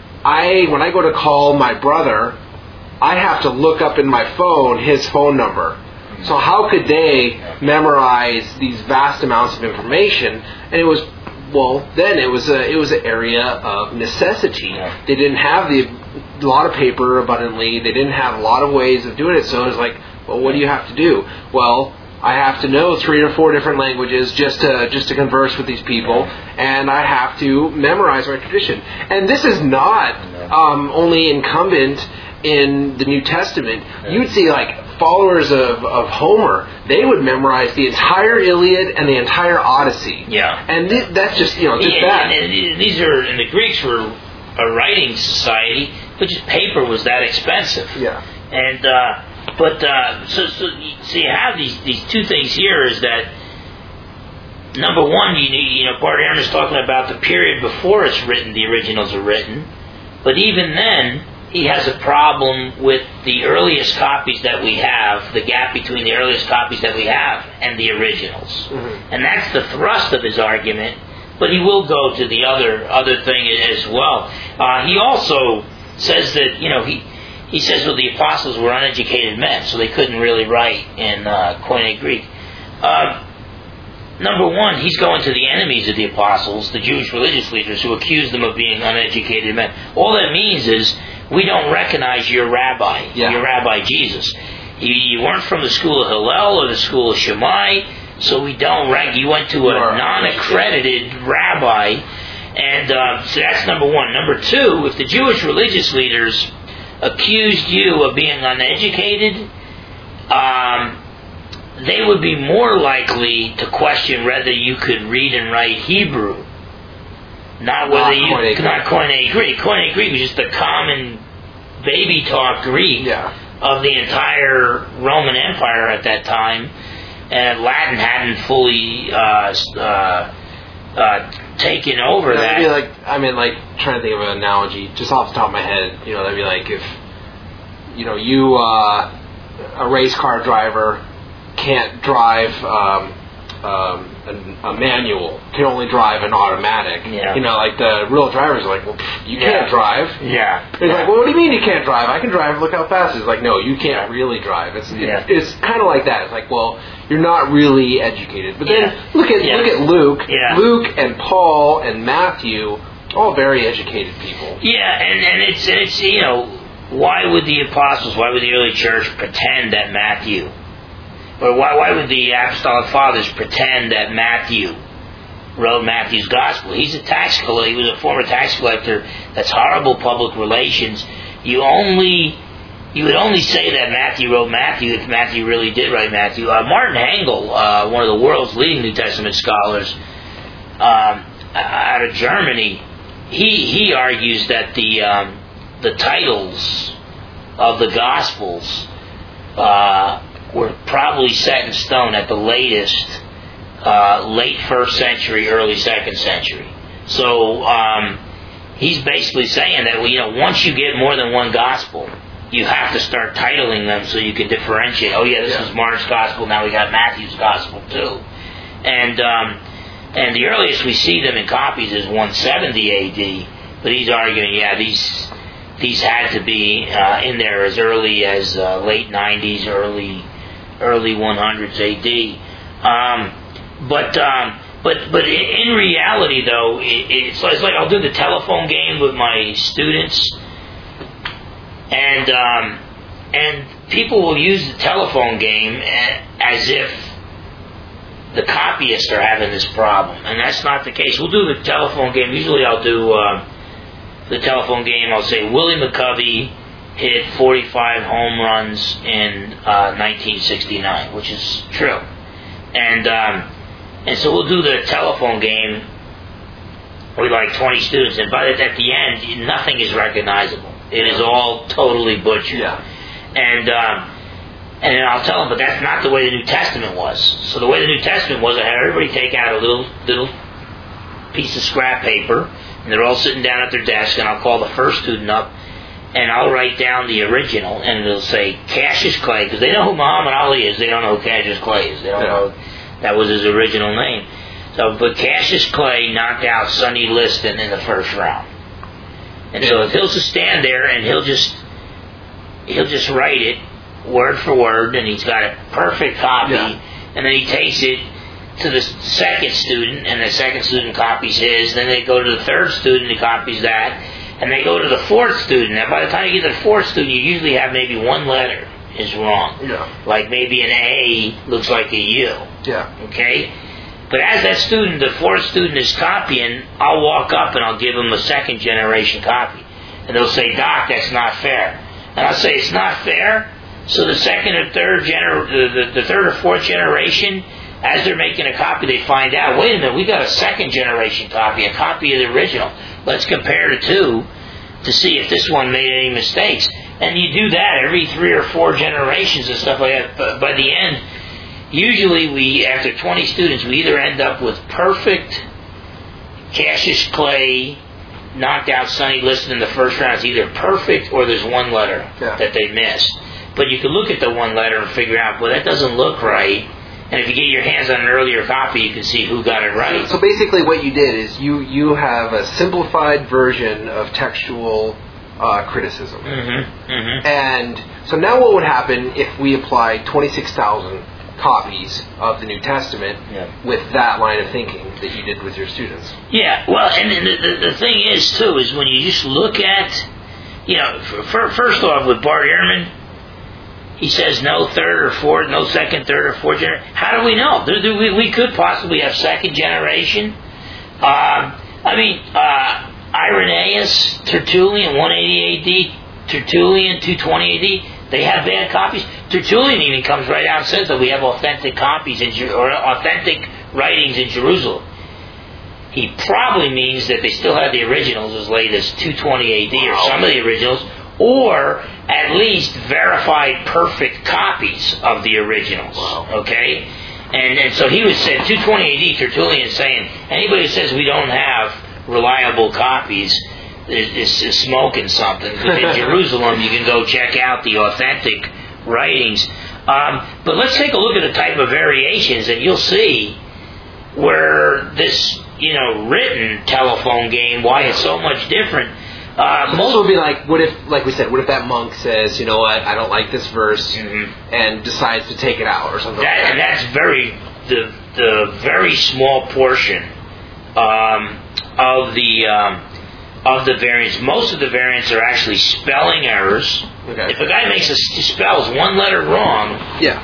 I when I go to call my brother, I have to look up in my phone his phone number. So how could they memorize these vast amounts of information? And it was, well, then it was a it was an area of necessity. They didn't have the a lot of paper abundantly. They didn't have a lot of ways of doing it. So it was like, well, what do you have to do? Well, I have to know three or four different languages just to just to converse with these people, and I have to memorize my tradition. And this is not um, only incumbent in the New Testament. You'd see like followers of, of Homer, they would memorize the entire Iliad and the entire Odyssey. Yeah, and th- that's just you know just yeah, that. And, and these are and the Greeks were a writing society, but just paper was that expensive. Yeah. And uh, but uh, so so so you have these these two things here is that number one, you need, you know, Bart Ehrman is talking about the period before it's written, the originals are written, but even then he has a problem with the earliest copies that we have, the gap between the earliest copies that we have and the originals, mm-hmm. and that's the thrust of his argument. But he will go to the other other thing as well. Uh, he also says that, you know, he he says well, the apostles were uneducated men, so they couldn't really write in uh, Koine Greek. Uh, number one, he's going to the enemies of the apostles, the Jewish religious leaders, who accuse them of being uneducated men. All that means is we don't recognize your rabbi, yeah. your Rabbi Jesus. You, you weren't from the school of Hillel or the school of Shammai. So we don't rank. You went to a non-accredited rabbi, And uh, so that's number one. Number two, if the Jewish religious leaders accused you of being uneducated, um, they would be more likely to question whether you could read and write Hebrew, not whether you Koine not Koine Greek. Koine Greek was just the common baby talk Greek Yeah. of the entire Roman Empire at that time, and Latin hadn't fully uh, uh, uh, taken over That'd that. be like, I mean, like, trying to think of an analogy, just off the top of my head, you know, that'd be like if, you know, you, uh, a race car driver can't drive um, um, a, a manual, can only drive an automatic. Yeah. You know, like the real drivers are like, well, pff, you Yeah. can't drive. Yeah. It's yeah. like, well, what do you mean you can't drive? I can drive. Look how fast. It's like, no, you can't really drive. It's Yeah. it's, it's kind of like that. It's like, well, you're not really educated. But then Yeah. look at Yeah. look at Luke. Yeah. Luke and Paul and Matthew, all very educated people. Yeah, and, and it's and it's you know, why would the apostles, why would the early church pretend that Matthew, or why why would the apostolic fathers pretend that Matthew wrote Matthew's gospel? He's a tax collector. He was a former tax collector. That's horrible public relations. You only you would only say that Matthew wrote Matthew if Matthew really did write Matthew. Uh, Martin Hengel, uh, one of the world's leading New Testament scholars, um, out of Germany, he he argues that the um, the titles of the Gospels uh, were probably set in stone at the latest, uh, late first century, early second century. So um, he's basically saying that, well, you know, once you get more than one Gospel, you have to start titling them so you can differentiate. Oh yeah, this Yeah. is Mark's Gospel. Now we got Matthew's Gospel too, and um, and the earliest we see them in copies is one seventy A D. But he's arguing, yeah, these these had to be uh, in there as early as uh, late nineties, early early one hundreds A D. Um, but um, but but in reality, though, it, it's, it's like I'll do the telephone game with my students, and um, and people will use the telephone game as if the copyists are having this problem, and that's not the case. We'll do the telephone game. Usually, I'll do. Uh, The telephone game, I'll say Willie McCovey hit forty-five home runs in uh, nineteen sixty-nine, which is true. And um, and so we'll do the telephone game with like twenty students, and by the, at the end, nothing is recognizable. It is all totally butchered. Yeah. And um, and then I'll tell them, but that's not the way the New Testament was. So the way the New Testament was, I had everybody take out a little little piece of scrap paper. And they're all sitting down at their desk, and I'll call the first student up, and I'll write down the original, and it'll say Cassius Clay, because they know who Muhammad Ali is. They don't know who Cassius Clay is. They don't Yeah. know that was his original name. So, but Cassius Clay knocked out Sonny Liston in the first round. And so if he'll just stand there, and he'll just he'll just write it word for word, and he's got a perfect copy, Yeah. and then he takes it to the second student, and the second student copies his, then they go to the third student who copies that, and they go to the fourth student. And by the time you get to the fourth student, you usually have maybe one letter is wrong. Yeah. Like maybe an A looks like a U. Yeah. Okay? But as that student, the fourth student is copying, I'll walk up and I'll give them a second generation copy. And they'll say, Doc, that's not fair. And I'll say, it's not fair? So the second or third gener- the, the, the third or fourth generation, as they're making a copy, they find out, wait a minute, we got a second generation copy, a copy of the original. Let's compare the two to see if this one made any mistakes. And you do that every three or four generations and stuff like that. But by the end, usually we, after twenty students, we either end up with perfect Cassius Clay, knocked out Sonny Liston in the first round. It's either perfect or there's one letter Yeah. that they missed. But you can look at the one letter and figure out, well, that doesn't look right. And if you get your hands on an earlier copy, you can see who got it right. So basically what you did is you, you have a simplified version of textual uh, criticism. Mm-hmm. Mm-hmm. And so now what would happen if we applied twenty-six thousand copies of the New Testament Yeah. with that line of thinking that you did with your students? Yeah, well, and the, the, the thing is, too, is when you just look at, you know, for, first off, with Bart Ehrman, he says no third or fourth, no second, third, or fourth generation. How do we know? There, there, we, we could possibly have second generation. Um, uh, I mean, uh, Irenaeus, Tertullian, one eighty A D, Tertullian, two twenty A D, they have bad copies. Tertullian even comes right out and says that we have authentic copies in Jer- or authentic writings in Jerusalem. He probably means that they still have the originals as late as two twenty A D or some of the originals, or at least verified perfect copies of the originals. Okay? And and so he was saying, two twenty A D, Tertullian is saying, anybody who says we don't have reliable copies is, is, is smoking something. Because in Jerusalem you can go check out the authentic writings. Um, but let's take a look at the type of variations, and you'll see where this, you know, written telephone game, why it's so much different. Uh, so this would be like, what if, like we said, what if that monk says, you know what, I don't like this verse, mm-hmm. and decides to take it out or something that, like that? And that's very, the the very small portion um, of the um, of the variants. Most of the variants are actually spelling errors. Okay. If a guy makes a spells one letter wrong, yeah,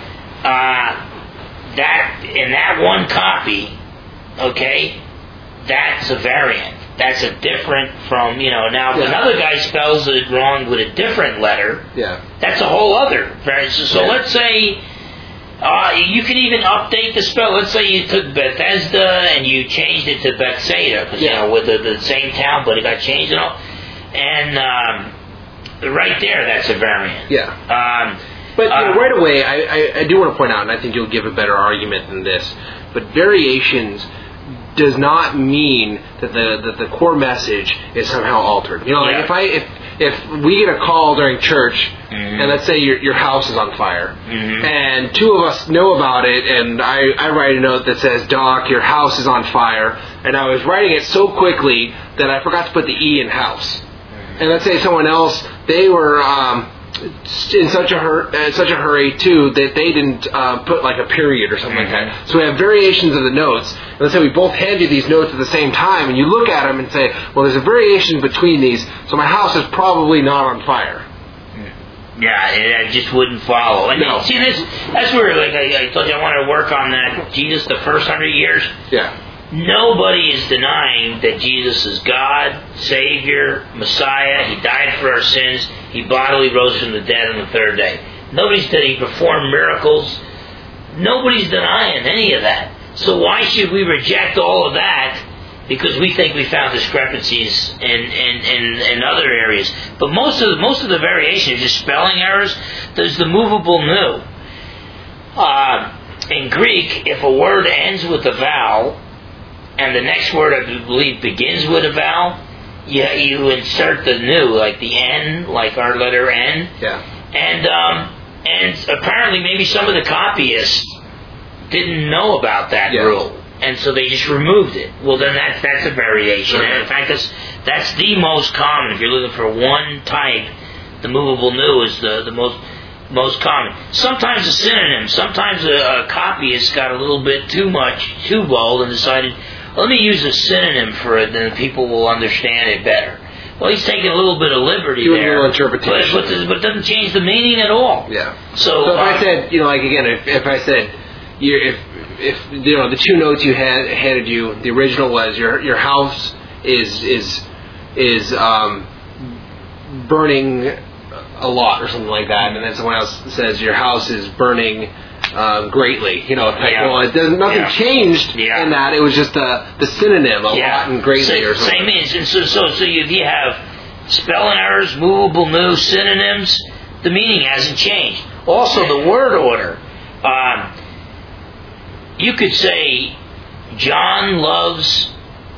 uh, that in that one copy, okay, that's a variant. That's a different from, you know, now if yeah. another guy spells it wrong with a different letter, yeah. that's a whole other variant. So, so yeah. let's say uh, you can even update the spell. Let's say you took Bethesda and you changed it to Bethsaida, because, yeah. you know, with the, the same town, but it got changed and all. And um, right there, that's a variant. Yeah. Um, but you know, uh, right away, I, I, I do want to point out, and I think you'll give a better argument than this, but variations does not mean that the that the core message is somehow altered. You know, like yeah. if I if if we get a call during church, mm-hmm. and let's say your your house is on fire, mm-hmm. and two of us know about it, and I, I write a note that says, Doc, your house is on fire, and I was writing it so quickly that I forgot to put the E in house. Mm-hmm. And let's say someone else, they were um, in such a hur- uh, such a hurry too that they didn't uh, put like a period or something mm-hmm. like that. So we have variations of the notes. And let's say we both hand you these notes at the same time, and you look at them and say, "Well, there's a variation between these, so my house is probably not on fire." Yeah, it, it just wouldn't follow. And no. see, this that's where, like I, I told you, I wanted to work on that. Jesus, the first hundred years. Yeah. Nobody is denying that Jesus is God, Savior, Messiah. He died for our sins. He bodily rose from the dead on the third day. Nobody's that he performed miracles. Nobody's denying any of that. So why should we reject all of that because we think we found discrepancies in, in, in, in other areas? But most of the, most of the variation is just spelling errors. There's the movable nu. Uh, in Greek, if a word ends with a vowel, and the next word, I believe, begins with a vowel, you, you insert the nu, like the N, like our letter N. Yeah. And um, and apparently maybe some of the copyists didn't know about that yeah. rule, and so they just removed it. Well, then that's that's a variation. Sure. And in fact, that's that's the most common. If you're looking for one type, the movable nu is the the most most common. Sometimes a synonym. Sometimes a, a copyist got a little bit too much, too bold, and decided, let me use a synonym for it, then people will understand it better. Well, he's taking a little bit of liberty Doing there, a little interpretation, but, but, but it doesn't change the meaning at all. Yeah. So, so if uh, I said, you know, like again, if, if I said, you if if you know the two notes you had handed you, the original was your your house is is is um, burning a lot or something like that, and then someone else says your house is burning um, greatly. You know, like, yeah. well, it doesn't nothing yeah. changed yeah. in that. It was just the the synonym, a yeah. lot and greatly same, or something. Same means, and so so so you, you have spelling errors, movable nu, synonyms. The meaning hasn't changed. Also, the word order. Um, you could say John loves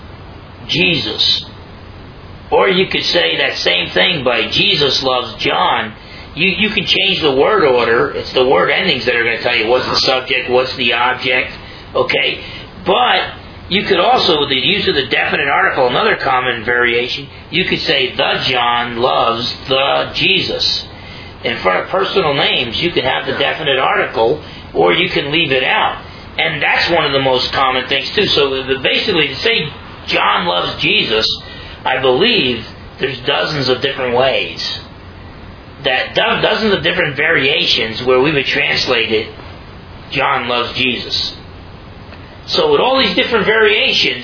Jesus. Or you could say that same thing by Jesus loves John. You you can change the word order. It's the word endings that are going to tell you what's the subject, what's the object, okay? But you could also, with the use of the definite article, another common variation, you could say the John loves the Jesus. In front of personal names, you can have the definite article, or you can leave it out. And that's one of the most common things too. So basically, to say John loves Jesus, I believe there's dozens of different ways, that do- dozens of different variations where we would translate it, John loves Jesus. So with all these different variations,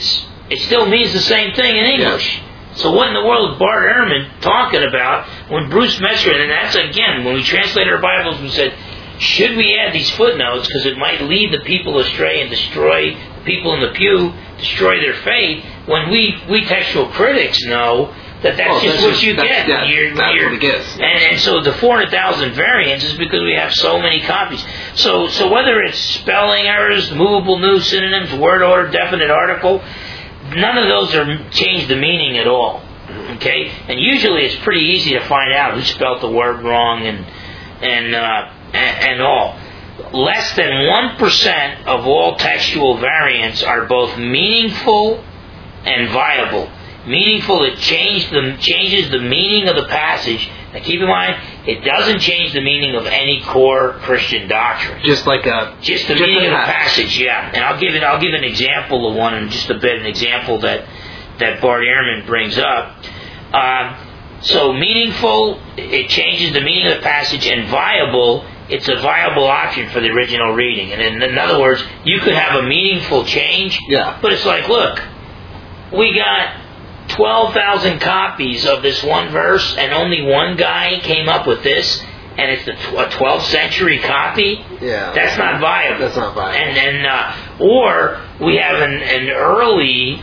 it still means the same thing in English. Yeah. So what in the world is Bart Ehrman talking about when Bruce Metzger, and that's again, when we translate our Bibles, we said, should we add these footnotes because it might lead the people astray and destroy the people in the pew, destroy their faith, when we, we textual critics know that that's oh, just that's what just, you get. Yeah, you're, that's you're, what it gets. And, and so the four hundred thousand variants is because we have so many copies. So so whether it's spelling errors, movable new synonyms, word order, definite article, none of those are change the meaning at all. Okay? And usually it's pretty easy to find out who spelled the word wrong and and uh, and, and all. Less than one percent of all textual variants are both meaningful and viable. Meaningful, it change the, changes the meaning of the passage. Now keep in mind, it doesn't change the meaning of any core Christian doctrine. Just like a... Just the just meaning of the passage, yeah. And I'll give it. I'll give an example of one in just a bit, an example that, that Bart Ehrman brings up. Um, so meaningful, it changes the meaning of the passage, and viable, it's a viable option for the original reading. And in, in other words, you could have a meaningful change, yeah. But it's like, look, we got twelve thousand copies of this one verse, and only one guy came up with this, and it's a twelfth century copy. Yeah, that's not viable. That's not viable. And then, uh, or we have an, an early,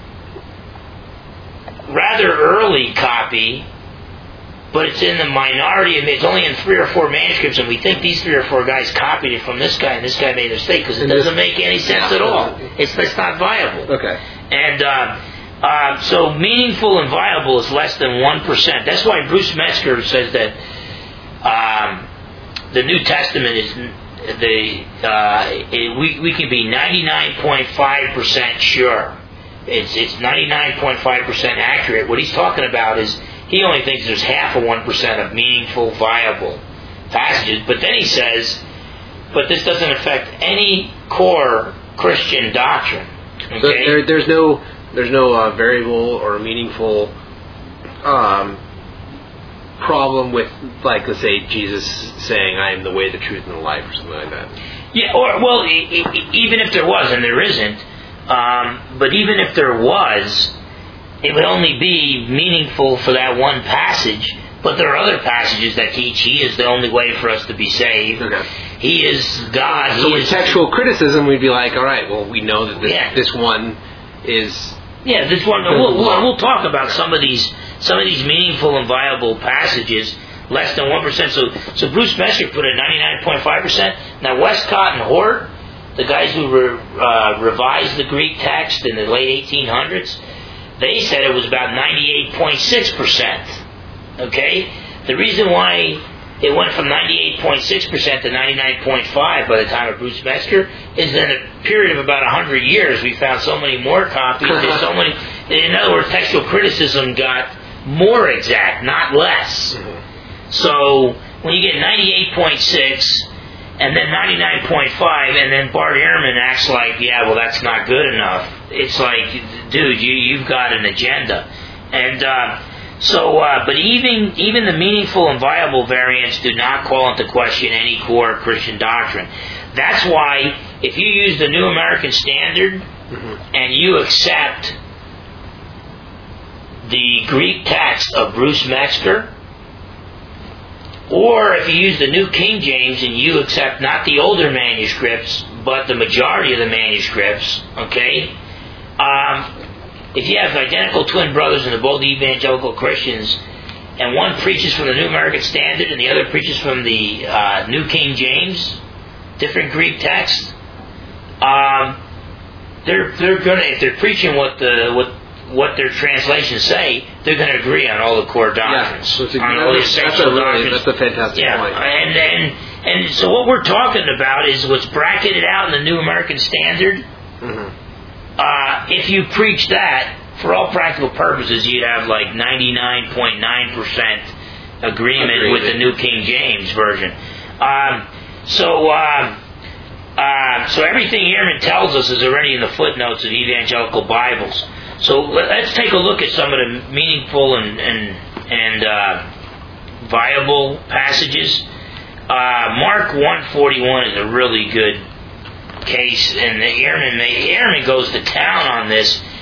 rather early copy, but it's in the minority. It's only in three or four manuscripts, and we think these three or four guys copied it from this guy, and this guy made a mistake because it and doesn't make any sense yeah. at all. It's it's not viable. Okay. And. Uh, Uh, so meaningful and viable is less than one percent. That's why Bruce Metzger says that um, the New Testament is the uh, it, we we can be ninety-nine point five percent sure. It's it's ninety-nine point five percent accurate. What he's talking about is he only thinks there's half of one percent of meaningful, viable passages. But then he says, but this doesn't affect any core Christian doctrine. Okay? So there, there's no. There's no uh, variable or meaningful um, problem with, like, let's say, Jesus saying, I am the way, the truth, and the life, or something like that. Yeah, or, well, e- e- even if there was, and there isn't, um, but even if there was, it would only be meaningful for that one passage. But there are other passages that teach He is the only way for us to be saved. Okay. He is God. So he with is textual criticism, we'd be like, all right, well, we know that this, yeah. this one is... Yeah, this one. We'll, we'll, we'll talk about some of these, some of these meaningful and viable passages. Less than one percent. So, so Bruce Metzger put it ninety-nine point five percent. Now Westcott and Hort, the guys who re, uh, revised the Greek text in the late eighteen hundreds, they said it was about ninety-eight point six percent. Okay, the reason why it went from ninety-eight point six percent to ninety-nine point five by the time of Bruce Metzger is in a period of about one hundred years we found so many more copies. There's so many. In other words, textual criticism got more exact, not less. Mm-hmm. So when you get ninety-eight point six and then ninety-nine point five, and then Bart Ehrman acts like, yeah, well, that's not good enough. It's like, dude, you you've got an agenda, and. Uh, So, uh, but even even the meaningful and viable variants do not call into question any core Christian doctrine. That's why if you use the New American Standard mm-hmm. and you accept the Greek text of Bruce Metzger, or if you use the New King James and you accept not the older manuscripts but the majority of the manuscripts, okay, um, if you have identical twin brothers and they're both evangelical Christians, and one preaches from the New American Standard and the other preaches from the uh, New King James, different Greek text, um, they're they're gonna if they're preaching what the what what their translations say, they're going to agree on all the core doctrines. Yeah, so it's a, on all the essential that's a really, doctrines. That's a fantastic yeah, point. and and and so what we're talking about is what's bracketed out in the New American Standard. Mm-hmm. Uh, if you preach that, for all practical purposes, you'd have like ninety-nine point nine percent agreement Agreed. with the New King James Version. Um, so, uh, uh, so everything Ehrman tells us is already in the footnotes of evangelical Bibles. So let's take a look at some of the meaningful and and, and uh, viable passages. Uh, Mark one forty-one is a really good case, and the Ehrman, Ehrman goes to town on this,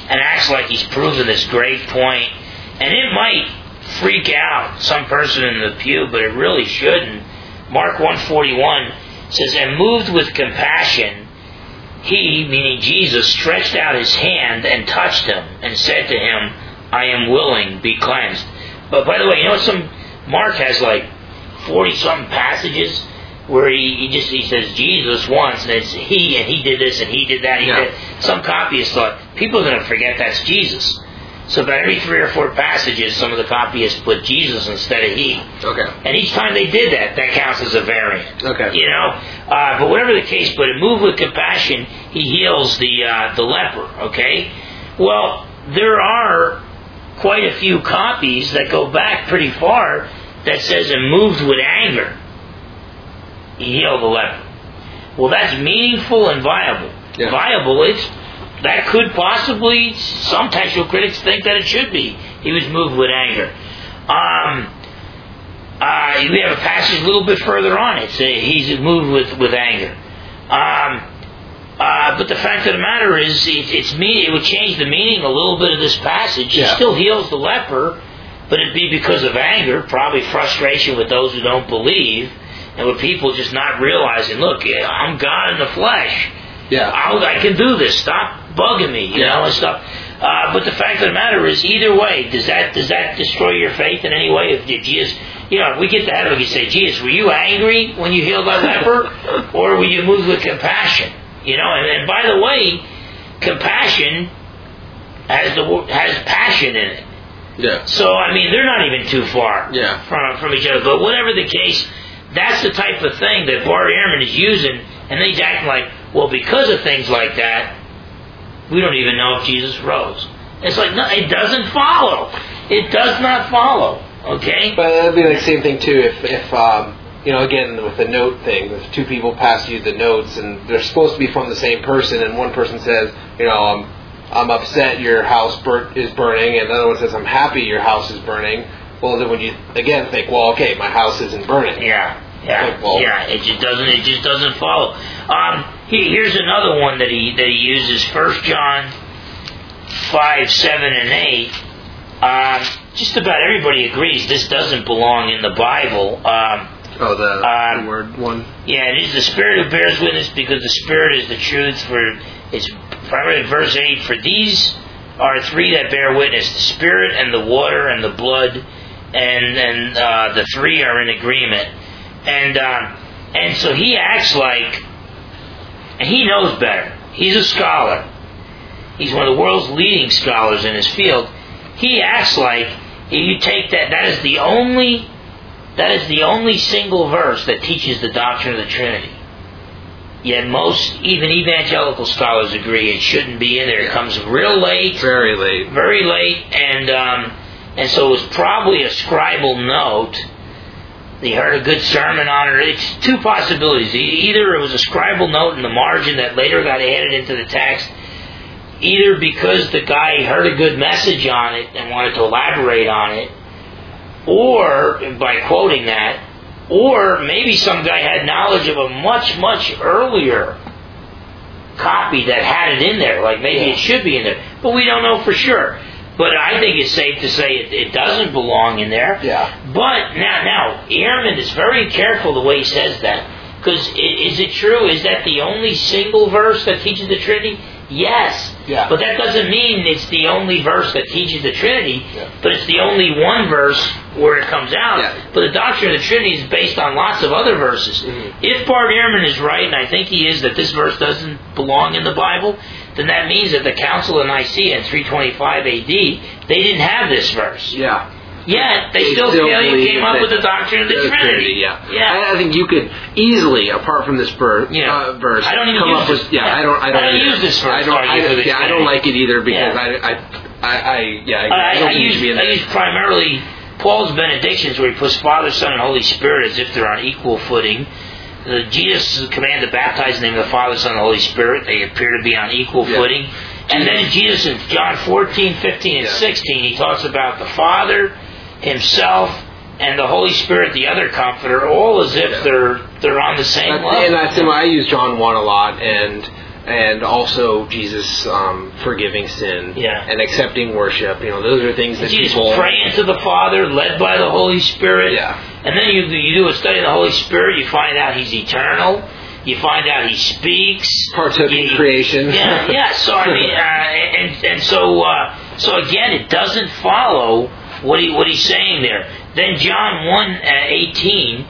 and acts like he's proven this great point. And it might freak out some person in the pew, but it really shouldn't. Mark one forty-one says, "And moved with compassion, he," meaning Jesus, "stretched out his hand and touched him and said to him, I am willing, be cleansed." But by the way, you know, some Mark has like forty-something passages where he, he just he says Jesus once, and it's he, and he did this, and he did that. He yeah. did. Some copyists thought, people are going to forget that's Jesus. So about every three or four passages, some of the copyists put Jesus instead of he. Okay. And each time they did that, that counts as a variant. Okay. You know? Uh, but whatever the case, but in Move with Compassion, he heals the uh, the leper, okay? Well, there are quite a few copies that go back pretty far that says, "and moved with anger, he healed the leper." Well, that's meaningful and viable. Yeah. Viable, it's that could possibly, some textual critics think that it should be. He was moved with anger. Um, uh, we have a passage a little bit further on. It's a, he's moved with, with anger. Um, uh, but the fact of the matter is, it, it's mean, it would change the meaning a little bit of this passage. Yeah. He still heals the leper, but it'd be because of anger, probably frustration with those who don't believe, and with people just not realizing, look, I'm God in the flesh. Yeah. I'll, I can do this. Stop bugging me, you yeah. know, and stuff. Uh, but the fact of the matter is, either way, does that does that destroy your faith in any way? If, if Jesus, you know, if we get to heaven, we say, Jesus, were you angry when you healed that leper, or were you moved with compassion? You know, and, and by the way, compassion has the has passion in it. Yeah. So I mean, they're not even too far yeah. from from each other. But whatever the case, that's the type of thing that Bart Ehrman is using, and he's acting like, well, because of things like that, we don't even know if Jesus rose. It's like, no, it doesn't follow. It does not follow. Okay? But that'd be like the same thing too if, if um, you know, again, with the note thing, if two people pass you the notes and they're supposed to be from the same person, and one person says, you know, I'm, I'm upset your house bur- is burning, and the other one says, I'm happy your house is burning, well, then when you, again, think, well, okay, my house isn't burning. Yeah. Yeah, like, well, yeah, it just doesn't. It just doesn't follow. Um, he, here's another one that he that he uses: First John five, seven, and eight. Um, just about everybody agrees this doesn't belong in the Bible. Um, oh, the, um, the word one. Yeah, it is the Spirit who bears witness, because the Spirit is the truth. For it's primarily verse eight. For these are three that bear witness: the Spirit and the water and the blood, and and uh, the three are in agreement. And um, and so he acts like, and he knows better. He's a scholar. He's one of the world's leading scholars in his field. He acts like, if you take that, that is the only, that is the only single verse that teaches the doctrine of the Trinity. Yet most, even evangelical scholars agree it shouldn't be in there. It comes real late, very late, very late, and um, and so it was probably a scribal note. They heard a good sermon on it. It's two possibilities. Either it was a scribal note in the margin that later got added into the text, either because the guy heard a good message on it and wanted to elaborate on it, or by quoting that, or maybe some guy had knowledge of a much, much earlier copy that had it in there, like maybe it should be in there. But we don't know for sure. But I think it's safe to say it, it doesn't belong in there. Yeah. But now, now, Ehrman is very careful the way he says that. Because is it true? Is that the only single verse that teaches the Trinity? Yes. Yeah. But that doesn't mean it's the only verse that teaches the Trinity. Yeah. But it's the only one verse where it comes out. Yeah. But the doctrine of the Trinity is based on lots of other verses. Mm-hmm. If Bart Ehrman is right, and I think he is, that this verse doesn't belong in the Bible, then that means that the Council of Nicaea in three twenty-five A D, they didn't have this verse. Yeah. Yet, they, they still, still feel you came up that, with the doctrine of the, the Trinity. Trinity. Yeah. Yeah. I, I think you could easily, apart from this ber- yeah. uh, verse, I don't even come use up this. with. Yeah, yeah. I don't. I don't, I don't use this verse. I don't. I, I, yeah, I don't like it either because yeah. I, I, I, I, yeah. I, I, I, don't I, use, be in I use primarily Paul's benedictions, where he puts Father, Son, and Holy Spirit as if they're on equal footing. The Jesus' command to baptize in the name of the Father, Son, and Holy Spirit, they appear to be on equal yeah. footing. And then Jesus in John fourteen, fifteen, and yeah. sixteen, he talks about the Father, Himself, and the Holy Spirit, the other Comforter, all as if yeah. they're they're on the same that's, level. And that's, I use John one a lot, and and also Jesus um, forgiving sin Yeah. and accepting worship. You know, those are things that Jesus people praying to the Father, led by the Holy Spirit. Yeah. And then you you do a study of the Holy Spirit, you find out He's eternal. You find out He speaks. partook in creation. Yeah, yeah. So I mean, uh, and and so uh, so again, it doesn't follow what he what he's saying there. Then John one eighteen.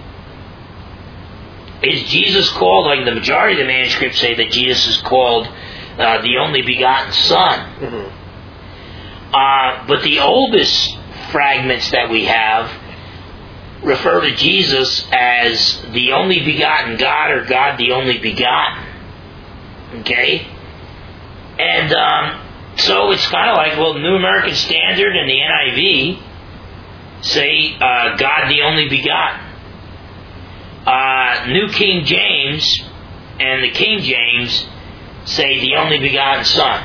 Is Jesus called, like the majority of the manuscripts say that Jesus is called uh, the only begotten Son. Mm-hmm. Uh, but the oldest fragments that we have refer to Jesus as the only begotten God, or God the only begotten. Okay? And um, so it's kind of like, well, the New American Standard and the N I V say uh, God the only begotten. Uh, New King James and the King James say the only begotten Son.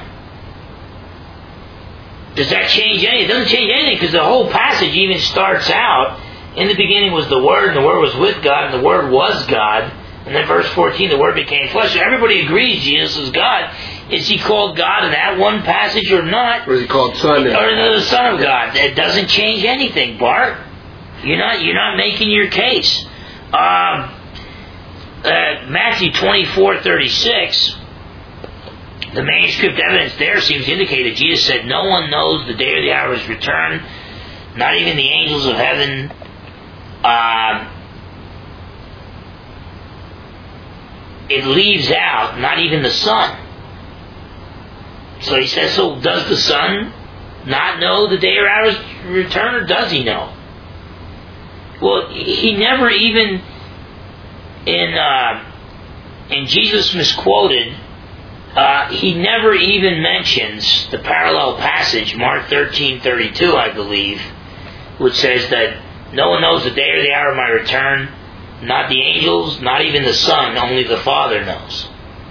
Does that change anything? It doesn't change anything, because the whole passage even starts out, in the beginning was the Word, and the Word was with God, and the Word was God. And then verse fourteen, the Word became flesh. Everybody agrees Jesus is God. Is He called God in that one passage or not? Or is He called Son? Or the Son of God? It doesn't change anything, Bart. You're not you're not making your case. Um, uh, Matthew twenty-four thirty-six, the manuscript evidence there seems to indicate that Jesus said, "No one knows the day or the hour of His return, not even the angels of heaven." Uh, it leaves out, not even the Son. So he says, so does the Son not know the day or hour of His return, or does He know? Well, He never even, in uh, in Jesus Misquoted, uh, He never even mentions the parallel passage, Mark thirteen thirty-two, I believe, which says that no one knows the day or the hour of my return, not the angels, not even the Son, only the Father knows.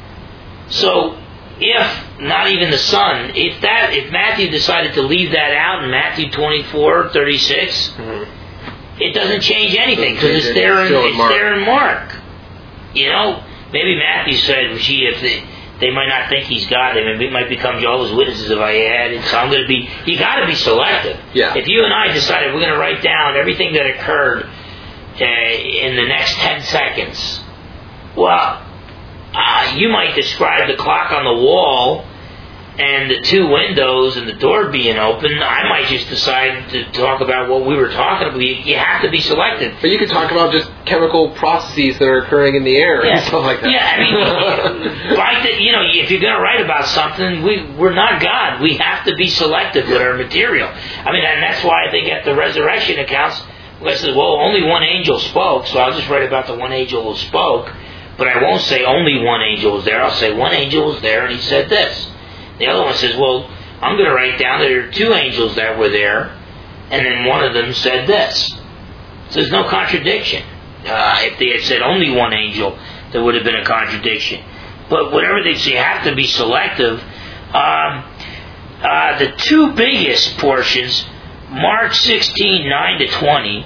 So, if not even the Son, if that, if Matthew decided to leave that out in Matthew twenty-four thirty-six, mm-hmm. It doesn't change anything, because it's there in it's Mark. there in Mark. You know, maybe Matthew said, "Gee, if they, they might not think He's God, they may, might become Jehovah's Witnesses if I add it." So I'm going to be. You got to be selective. Yeah. If you and I decided we're going to write down everything that occurred uh, in the next ten seconds, well, uh, you might describe the clock on the wall and the two windows and the door being open. I might just decide to talk about what we were talking about. You, you have to be selective. But you could talk about just chemical processes that are occurring in the air yeah. and stuff like that. Yeah, I mean, like the, you know, if you're going to write about something, we we're not God. We have to be selective with our material. I mean, and that's why I think at the resurrection accounts, I said, well, only one angel spoke, so I'll just write about the one angel who spoke. But I won't say only one angel was there. I'll say one angel was there, and he said this. The other one says, well, I'm going to write down that there are two angels that were there, and then one of them said this. So there's no contradiction. Uh, if they had said only one angel, there would have been a contradiction. But whatever they say, you have to be selective. Um, uh, the two biggest portions, Mark sixteen, nine to twenty,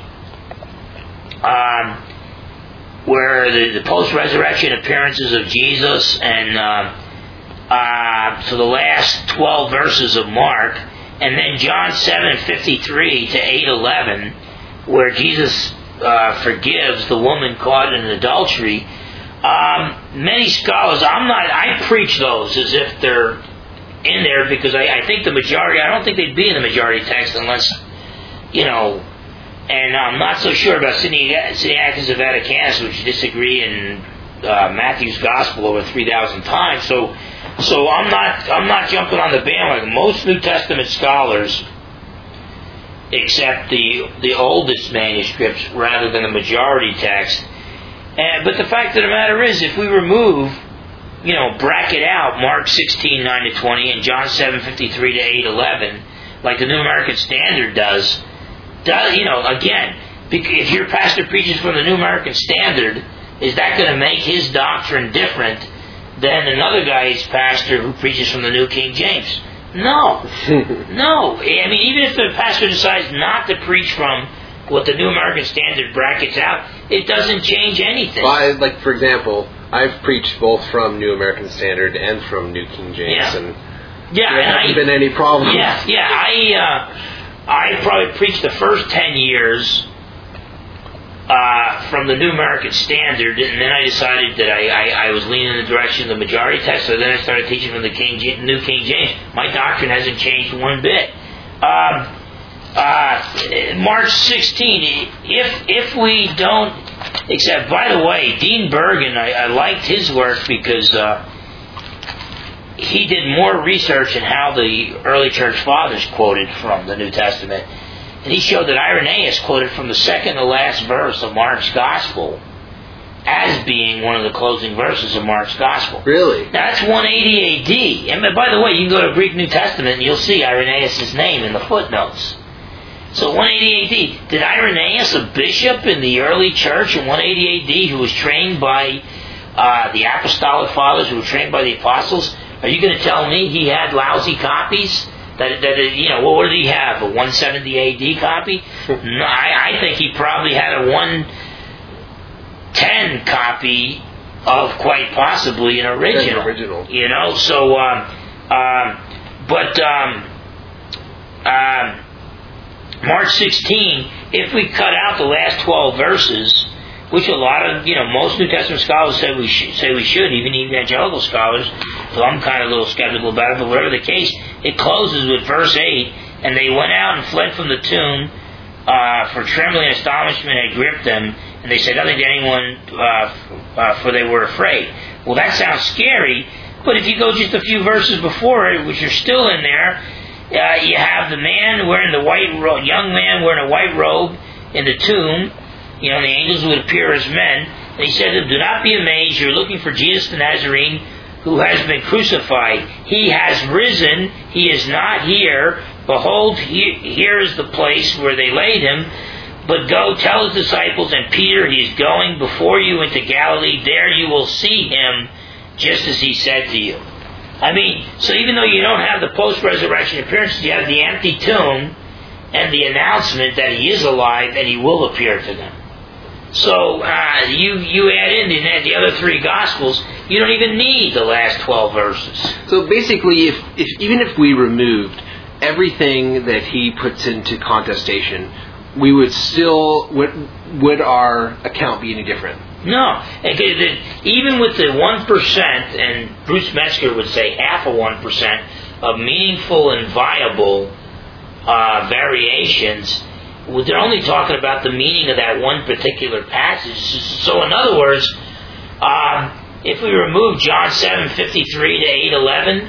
um, where the, the post-resurrection appearances of Jesus, and uh, Uh, so the last twelve verses of Mark, and then John seven fifty-three to eight eleven, where Jesus uh, forgives the woman caught in adultery. Um, many scholars, I'm not. I preach those as if they're in there, because I, I think the majority. I don't think they'd be in the majority text unless, you know. And I'm not so sure about Sinaiticus of Vaticanus, which disagree in uh, Matthew's Gospel over three thousand times. So. So I'm not I'm not jumping on the bandwagon. Most New Testament scholars accept the the oldest manuscripts rather than the majority text. And, but the fact of the matter is, if we remove, you know, bracket out Mark sixteen, nine to twenty and John seven fifty-three to eight eleven, like the New American Standard does, does you know, again, if your pastor preaches from the New American Standard, is that going to make his doctrine different than another guy's pastor who preaches from the New King James? No. No. I mean, even if the pastor decides not to preach from what the New American Standard brackets out, it doesn't change anything. Well, I, like, for example, I've preached both from New American Standard and from New King James, Yeah. and Yeah, there and haven't I, been any problems. Yeah, yeah. I uh, I probably preached the first ten years uh, from the New American Standard, and then I decided that I, I, I was leaning in the direction of the majority text. So then I started teaching from the King New King James. My doctrine hasn't changed one bit. Um, uh, March sixteenth. If if we don't accept, by the way, Dean Bergen, I, I liked his work because. Uh, He did more research in how the early church fathers quoted from the New Testament. And he showed that Irenaeus quoted from the second to last verse of Mark's Gospel as being one of the closing verses of Mark's Gospel. Really? Now, that's one eighty A D. And by the way, you can go to Greek New Testament and you'll see Irenaeus' name in the footnotes. So one eighty A D. Did Irenaeus, a bishop in the early church in one eighty A D, who was trained by uh, the apostolic fathers, who were trained by the apostles, are you going to tell me he had lousy copies? That, that you know, what did he have? A one seventy A D copy? No, I, I think he probably had a one ten copy of quite possibly an original. An original. You know, so, um, um, but um, um, March sixteenth, if we cut out the last twelve verses, which a lot of, you know, most New Testament scholars say we should, say we should, even evangelical scholars, so I'm kind of a little skeptical about it, but whatever the case, it closes with verse eight, and they went out and fled from the tomb, uh, for trembling and astonishment had gripped them, and they said nothing to anyone, uh, uh, for they were afraid. Well, that sounds scary, but if you go just a few verses before it, which are still in there, uh, you have the man wearing the white robe, young man wearing a white robe in the tomb. You know, the angels would appear as men. And he said to them, do not be amazed. You're looking for Jesus the Nazarene who has been crucified. He has risen. He is not here. Behold, he, here is the place where they laid him. But go tell his disciples and Peter, he is going before you into Galilee. There you will see him just as he said to you. I mean, so even though you don't have the post-resurrection appearances, you have the empty tomb and the announcement that he is alive and he will appear to them. So uh, you you add in the, the other three Gospels, you don't even need the last twelve verses. So basically, if, if even if we removed everything that he puts into contestation, we would still would would our account be any different? No, even with the one percent, and Bruce Metzger would say half of one percent of meaningful and viable uh, variations. They're only talking about the meaning of that one particular passage. So, in other words, um, if we remove John seven fifty-three to eight eleven,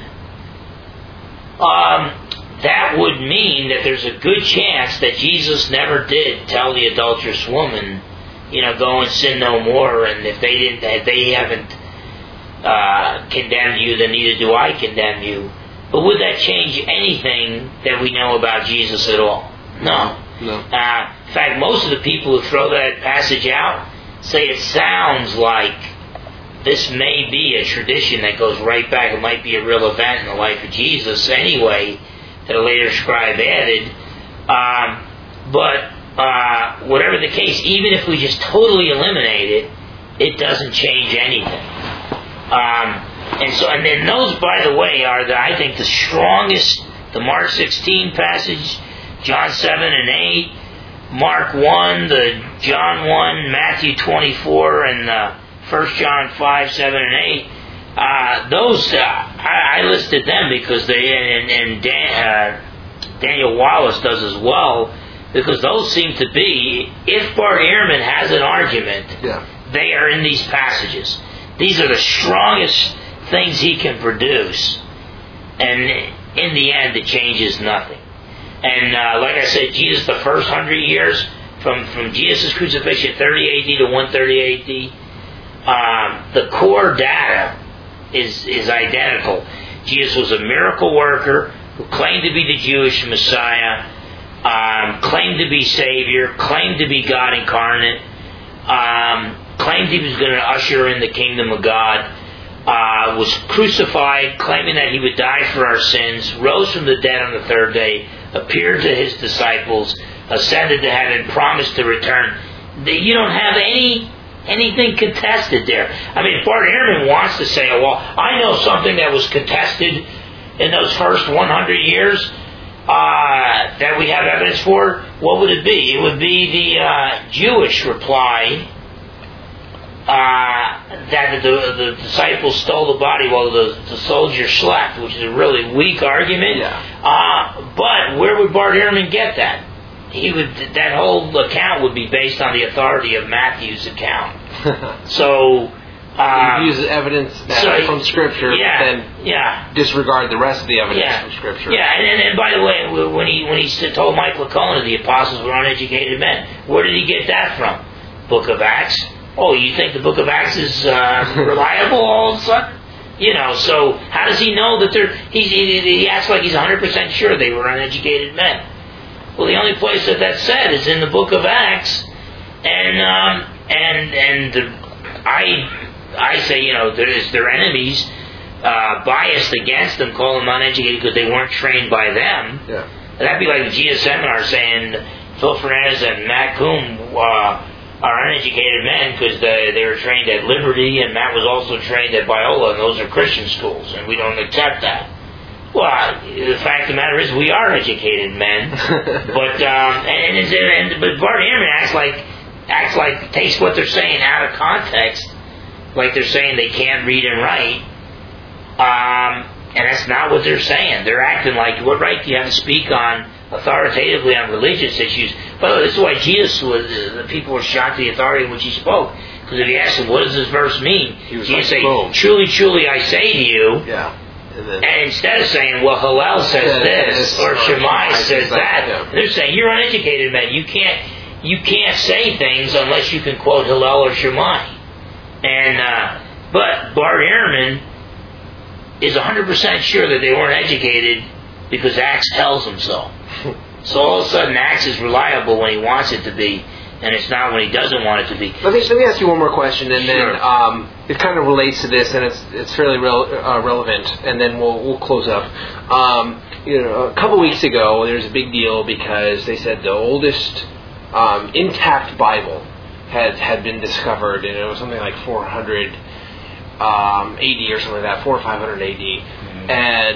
um, that would mean that there's a good chance that Jesus never did tell the adulterous woman, you know, go and sin no more. And if they didn't, if they haven't uh, condemned you, then neither do I condemn you. But would that change anything that we know about Jesus at all? No. No. Uh, in fact, most of the people who throw that passage out say it sounds like this may be a tradition that goes right back. It might be a real event in the life of Jesus anyway, that a later scribe added. Um, but uh, whatever the case, even if we just totally eliminate it, it doesn't change anything. Um, and so, and then those, by the way, are the, I think the strongest. The Mark sixteen passage, John seven and eight, Mark one, the John one, Matthew twenty-four, and the First John five, seven, and eight. Uh, those, uh, I, I listed them because they, and, and Dan, uh, Daniel Wallace does as well, because those seem to be, if Bart Ehrman has an argument, yeah. they are in these passages. These are the strongest things he can produce, and in the end it changes nothing. And uh, like I said, Jesus, the first hundred years, from, from Jesus' crucifixion, thirty A D to one thirty A D, um, the core data is is identical. Jesus was a miracle worker who claimed to be the Jewish Messiah, um, claimed to be Savior, claimed to be God incarnate, um, claimed he was going to usher in the kingdom of God, uh, was crucified, claiming that he would die for our sins, rose from the dead on the third day, appeared to his disciples, ascended to heaven, promised to return. You don't have any anything contested there. I mean, if Bart Ehrman wants to say, oh, well, I know something that was contested in those first one hundred years uh, that we have evidence for, what would it be? It would be the uh, Jewish reply uh, that the, the disciples stole the body while the, the soldier slept, which is a really weak argument. Yeah. Uh, but where would Bart Ehrman get that? He would. That whole account would be based on the authority of Matthew's account. So. Um, use evidence so, from Scripture, yeah, then yeah. disregard the rest of the evidence yeah. from Scripture. Yeah, and, and, and by the way, when he when he told Mike Licona the apostles were uneducated men, where did he get that from? Book of Acts. Oh, you think the Book of Acts is uh, reliable all of a sudden? You know, so how does he know that they're? He he, he acts like he's one hundred percent sure they were uneducated men. Well, the only place that that's said is in the Book of Acts, and um, and and the, I. I say, you know, there's their enemies uh, biased against them, call them uneducated because they weren't trained by them. Yeah. That'd be like the G S Seminar saying Phil Fernandez and Matt Coombe uh, are uneducated men because they, they were trained at Liberty, and Matt was also trained at Biola, and those are Christian schools, and we don't accept that. Well, the fact of the matter is we are educated men, but um, and, and, and but Bart Ehrman acts like acts like takes what they're saying out of context. Like they're saying they can't read and write, um, and that's not what they're saying. They're acting like, what right do you have to speak on authoritatively on religious issues? By the way, this is why Jesus was, uh, the people were shocked at the authority in which he spoke. Because if you ask them, what does this verse mean? Jesus like, say, boom. Truly, truly, I say to you. Yeah. And, then, and instead of saying, well, Hillel says yeah, this, or Shammai says that, yeah. They're saying, you're uneducated men. You can't, you can't say things unless you can quote Hillel or Shammai. And uh, but Bart Ehrman is one hundred percent sure that they weren't educated because Acts tells them so. So all of a sudden Acts is reliable when he wants it to be, and it's not when he doesn't want it to be. Let me, let me ask you one more question, and sure. then um, it kind of relates to this, and it's it's fairly rel- uh, relevant, and then we'll we'll close up. Um, you know, a couple weeks ago, there was a big deal because they said the oldest um, intact Bible had had been discovered, and it was something like four hundred um, A D or something like that, four or five hundred A D, mm-hmm.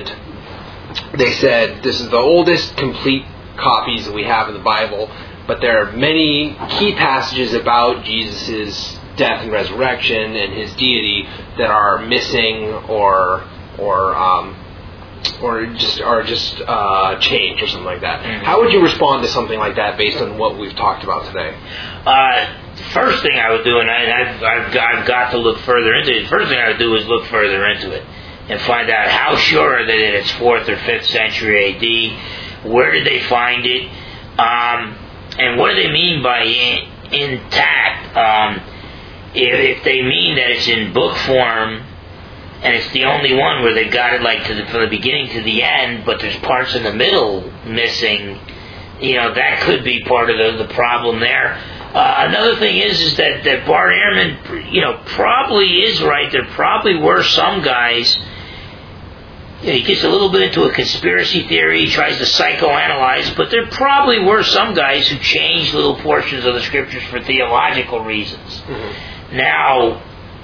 And they said this is the oldest complete copies that we have of the Bible, but there are many key passages about Jesus' death and resurrection and his deity that are missing or or um, or just are just uh, changed or something like that. Mm-hmm. How would you respond to something like that based on what we've talked about today? Uh, the first thing I would do, and I, I've, I've, got, I've got to look further into it, the first thing I would do is look further into it and find out how sure are they that it's fourth or fifth century A D, where did they find it, um, and what do they mean by in, intact? Um, if, if they mean that it's in book form, and it's the only one where they've got it like to the, from the beginning to the end, but there's parts in the middle missing, you know, that could be part of the, the problem there. Uh, another thing is is that, that Bart Ehrman, you know, probably is right. There probably were some guys, you know, he gets a little bit into a conspiracy theory, he tries to psychoanalyze, but there probably were some guys who changed little portions of the scriptures for theological reasons. Mm-hmm. Now,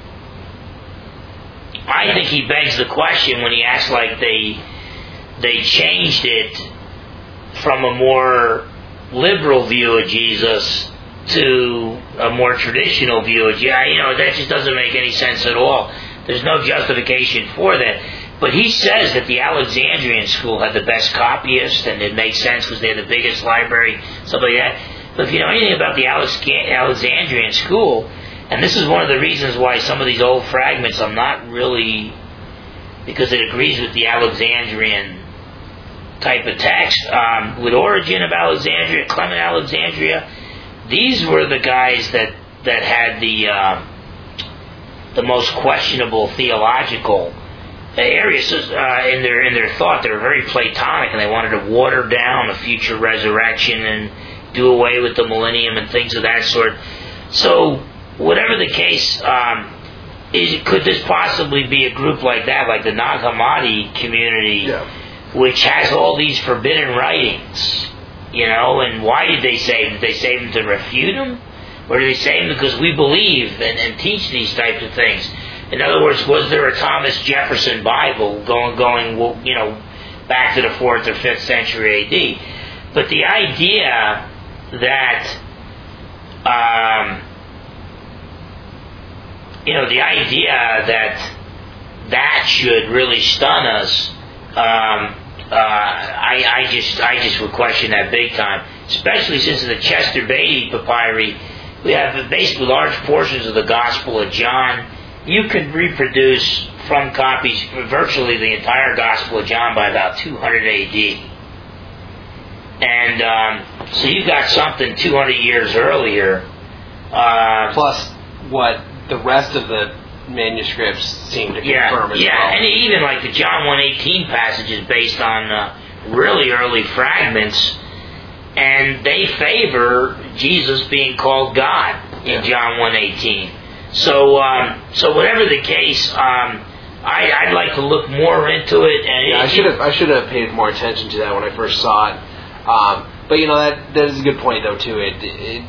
I think he begs the question when he acts like they they changed it from a more liberal view of Jesus to a more traditional view of Jesus. Yeah, you know, that just doesn't make any sense at all. There's no justification for that. But he says that the Alexandrian school had the best copyists, and it makes sense because they had the biggest library, stuff like that. But if you know anything about the Alexandrian school, and this is one of the reasons why some of these old fragments I'm not really, because it agrees with the Alexandrian type of text. Um, with Origen of Alexandria, Clement Alexandria, these were the guys that, that had the uh, the most questionable theological areas uh, in their in their thought. They were very Platonic, and they wanted to water down a future resurrection and do away with the millennium and things of that sort. So, whatever the case, um, is could this possibly be a group like that, like the Nag Hammadi community, yeah, which has all these forbidden writings? You know, and why did they save them? Did they save them to refute them? Or do they say them because we believe and, and teach these types of things? In other words, was there a Thomas Jefferson Bible going, going, you know, back to the fourth or fifth century A D? But the idea that, um, you know, the idea that that should really stun us, um, uh, I, I just, I just would question that big time. Especially since in the Chester Beatty Papyri, we have basically large portions of the Gospel of John. You could reproduce from copies virtually the entire Gospel of John by about two hundred A D. And um, so you got something two hundred years earlier. Uh, Plus what the rest of the manuscripts seem to yeah, confirm as yeah, well. and even like the John one eighteen passage is based on uh, really early fragments, and they favor Jesus being called God in yeah. John one eighteen. So, um, so whatever the case, um, I, I'd like to look more into it. And yeah, it, I should have I should have paid more attention to that when I first saw it. Um, but you know that that is a good point though too. It, it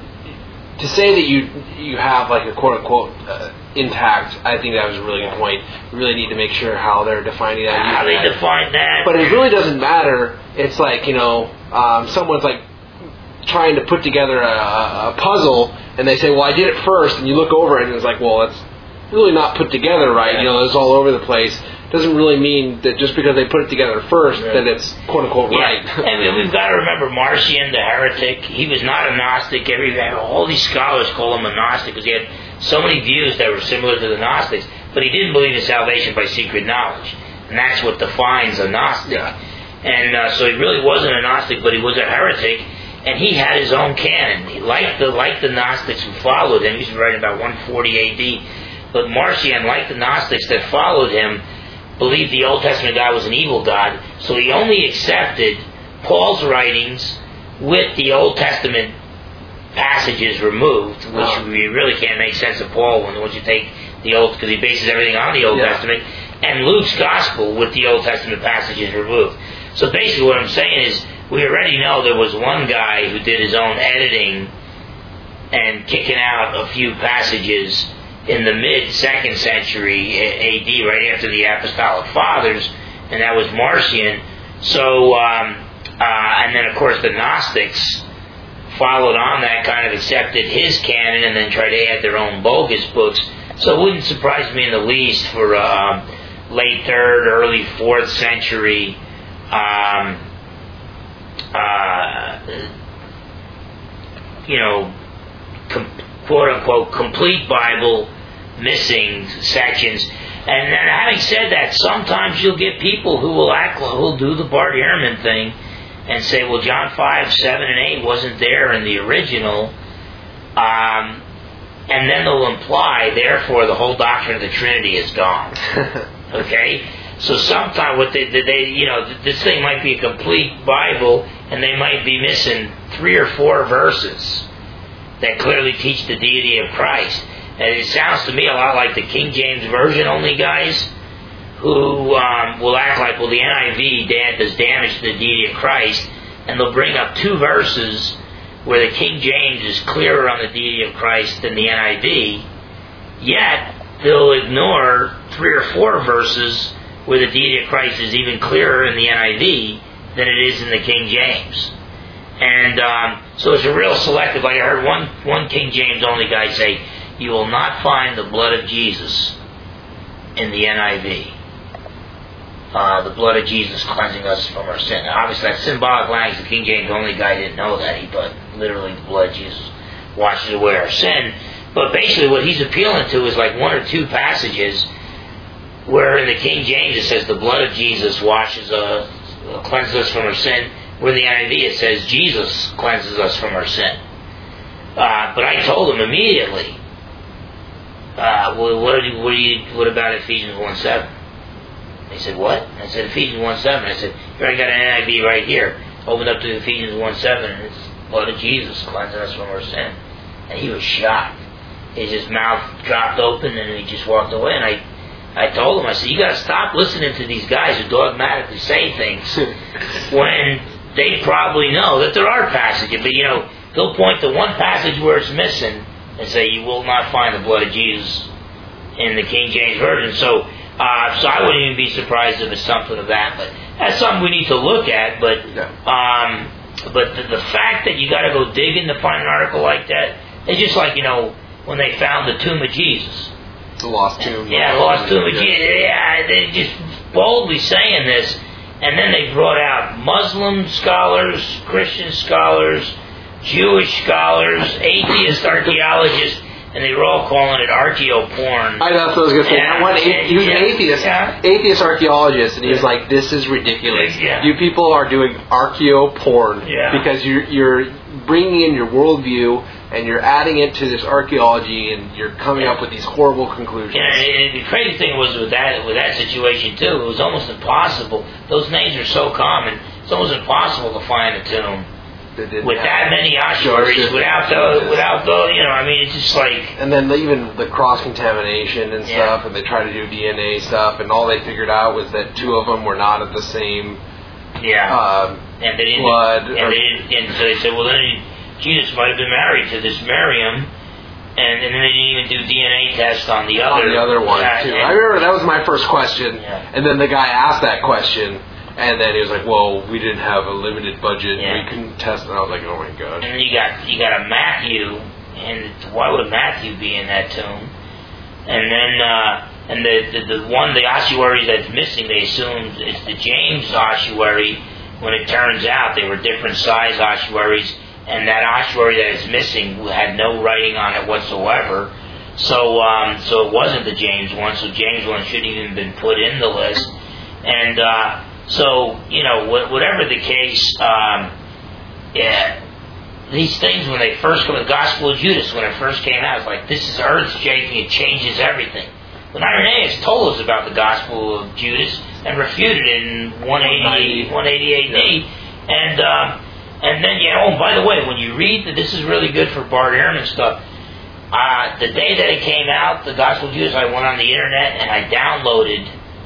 to say that you you have like a quote unquote uh, intact, I think that was a really good point. You really need to make sure how they're defining that. How they that. define that. But it really doesn't matter. It's like, you know, um, someone's like trying to put together a, a puzzle, and they say, well, I did it first, and you look over it, and it's like, well, it's really not put together right. Yeah. You know, it's all over the place. Doesn't really mean that just because they put it together first yeah. that it's quote unquote yeah. right. And we've got to remember Marcion, the heretic. He was not a Gnostic. Every all these scholars call him a Gnostic because he had so many views that were similar to the Gnostics, but he didn't believe in salvation by secret knowledge, and that's what defines a Gnostic. Yeah. And uh, so he really wasn't a Gnostic, but he was a heretic, and he had his own canon. He, like the like the Gnostics who followed him, he was writing about one forty A D. But Marcion, like the Gnostics that followed him, believed the Old Testament God was an evil God, so he only accepted Paul's writings with the Old Testament passages removed, which oh. we really can't make sense of Paul when once you take the Old, because he bases everything on the Old yeah. Testament, and Luke's Gospel with the Old Testament passages removed. So basically what I'm saying is, we already know there was one guy who did his own editing and kicking out a few passages in the mid-second century A D, right after the Apostolic Fathers, and that was Marcion. So, um, uh, and then of course the Gnostics followed on that, kind of accepted his canon, and then tried to add their own bogus books. So it wouldn't surprise me in the least for uh, late third, early fourth century, um, uh, you know, com- quote-unquote complete Bible missing sections. And then having said that, sometimes you'll get people who will act, who'll do the Bart Ehrman thing and say, well, John five, seven, and eight wasn't there in the original, um, and then they'll imply, therefore, the whole doctrine of the Trinity is gone. Okay? So sometimes what they, they, you know, this thing might be a complete Bible, and they might be missing three or four verses that clearly teach the deity of Christ. And it sounds to me a lot like the King James Version only guys who um, will act like, well, the N I V dad does damage to the deity of Christ, and they'll bring up two verses where the King James is clearer on the deity of Christ than the N I V, yet they'll ignore three or four verses where the deity of Christ is even clearer in the N I V than it is in the King James. And um, so it's a real selective. Like I heard one, one King James only guy say, you will not find the blood of Jesus in the N I V. Uh, the blood of Jesus cleansing us from our sin. Now, obviously, that's symbolic language. The King James only guy didn't know that. He thought literally the blood of Jesus washes away our sin. But basically, what he's appealing to is like one or two passages where in the King James it says the blood of Jesus washes, uh, cleanses us from our sin. Where in the N I V it says Jesus cleanses us from our sin. Uh, but I told him immediately, uh, well, what, do you, what, do you, what about Ephesians one seven? They said, what? And I said, Ephesians one seven. I said, here I got an N I V right here. Opened up to Ephesians one seven, and it's blood of Jesus cleansing us from our sin. And he was shocked. His just mouth dropped open, and he just walked away. And I, I told him, I said, you got to stop listening to these guys who dogmatically say things when they probably know that there are passages. But, you know, They'll point to one passage where it's missing and say, you will not find the blood of Jesus in the King James Version. So, uh, so I wouldn't even be surprised if it's something of that. But that's something we need to look at. But um, but the, the fact that you got to go digging to find an article like that, it's just like, you know, when they found the tomb of Jesus. The lost tomb. Yeah, the lost tomb of Jesus. Yeah, they're just boldly saying this. And then they brought out Muslim scholars, Christian scholars, Jewish scholars, atheist archaeologists, and they were all calling it archaeoporn. I know that's what I was going to say. Yeah, One, he was yeah, an atheist, yeah. atheist archaeologist, and he was like, "This is ridiculous. Yeah. You people are doing archaeoporn yeah. because you're you're bringing in your worldview and you're adding it to this archaeology, and you're coming yeah. up with these horrible conclusions." Yeah, and the crazy thing was with that with that situation too. It was almost impossible. Those names are so common. It's almost impossible to find a tomb with that many ossuaries, without the, without the, you know, I mean, it's just like... And then even the cross-contamination and yeah. stuff, and they try to do D N A stuff, and all they figured out was that two of them were not of the same yeah. uh, and they didn't, blood. And, or, they didn't, and so they said, well, then Jesus might have been married to this Miriam, and, and then they didn't even do D N A tests on the other... On the other one, uh, too. and, I remember that was my first question, yeah. and then the guy asked that question, and then he was like, well, we didn't have a limited budget, yeah. we couldn't test, and I was like, oh my god. And then you got you got a Matthew, and why would Matthew be in that tomb? And then, uh, and the, the the one, the ossuary that's missing, they assumed it's the James ossuary, when it turns out they were different size ossuaries, and that ossuary that is missing had no writing on it whatsoever. So, um, so it wasn't the James one, so James one shouldn't even been put in the list. And, uh, So, you know, whatever the case, um, yeah, these things, when they first come, the Gospel of Judas, when it first came out, it's like, this is earth-shaking, it changes everything. But Irenaeus told us about the Gospel of Judas and refuted it in one eighty, one eighty A D. And, um, and then, yeah, oh, by the way, when you read, that this is really good for Bart Ehrman stuff, uh, the day that it came out, the Gospel of Judas, I went on the internet and I downloaded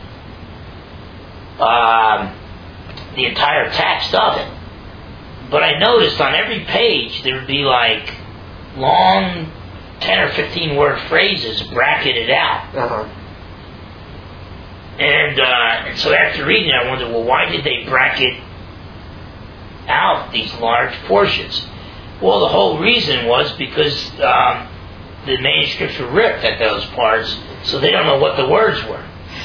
Um, the entire text of it. But I noticed on every page there would be like long ten or fifteen word phrases bracketed out. Uh-huh. And, uh, and so after reading it, I wondered, well, why did they bracket out these large portions? Well, the whole reason was because um, the manuscripts were ripped at those parts, so they don't know what the words were.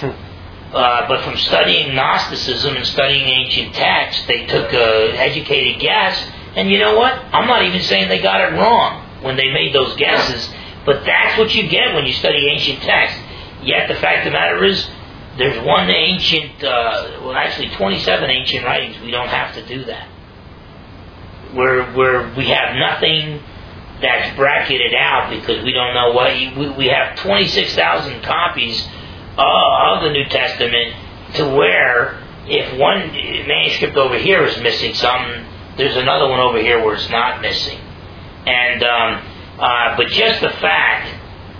Uh, but from studying Gnosticism and studying ancient texts, they took an educated guess, and you know what? I'm not even saying they got it wrong when they made those guesses, but that's what you get when you study ancient texts. Yet the fact of the matter is, there's one ancient, uh, well actually twenty-seven ancient writings, we don't have to do that. Where, where we have nothing that's bracketed out because we don't know what, we, we have twenty-six thousand copies of the New Testament, to where if one manuscript over here is missing something, there's another one over here where it's not missing. And um, uh, but just the fact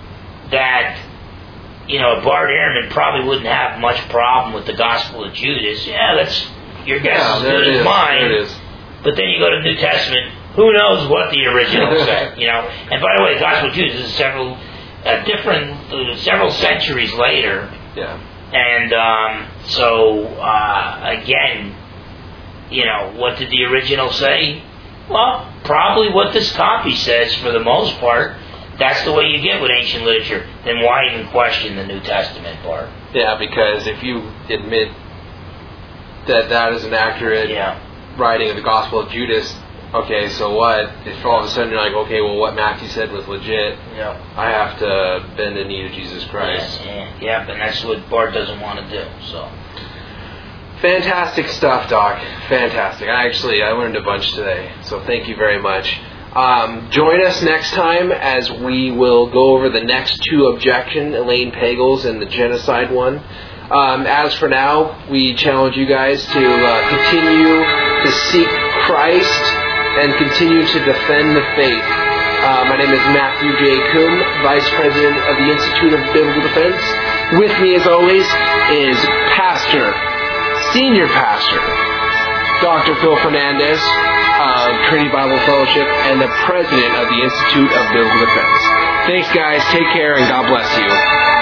that, you know, Bart Ehrman probably wouldn't have much problem with the Gospel of Judas. Yeah, that's your guess yeah, as good as mine. There it is. But then you go to the New Testament, who knows what the original said, you know? And by the way, the Gospel of Judas is several uh, different, uh, several centuries later. Yeah. And um, so, uh, again, you know, what did the original say? Well, probably what this copy says for the most part. That's the way you get with ancient literature. Then why even question the New Testament part? Yeah, because if you admit that that is an accurate yeah. writing of the Gospel of Judas, okay, so what? If all of a sudden you're like, okay, well, what Matthew said was legit, yeah. I have to bend the knee to Jesus Christ. Yeah, yeah, yeah, and that's what Bart doesn't want to do. So, fantastic stuff, Doc. Fantastic. I actually, I learned a bunch today, so thank you very much. Um, join us next time as we will go over the next two objections, Elaine Pagels and the genocide one. Um, as for now, we challenge you guys to uh, continue to seek Christ and continue to defend the faith. Uh, my name is Matthew J. Coombe, Vice President of the Institute of Biblical Defense. With me, as always, is Pastor, Senior Pastor, Doctor Phil Fernandez of of Trinity Bible Fellowship and the president of the Institute of Biblical Defense. Thanks, guys. Take care, and God bless you.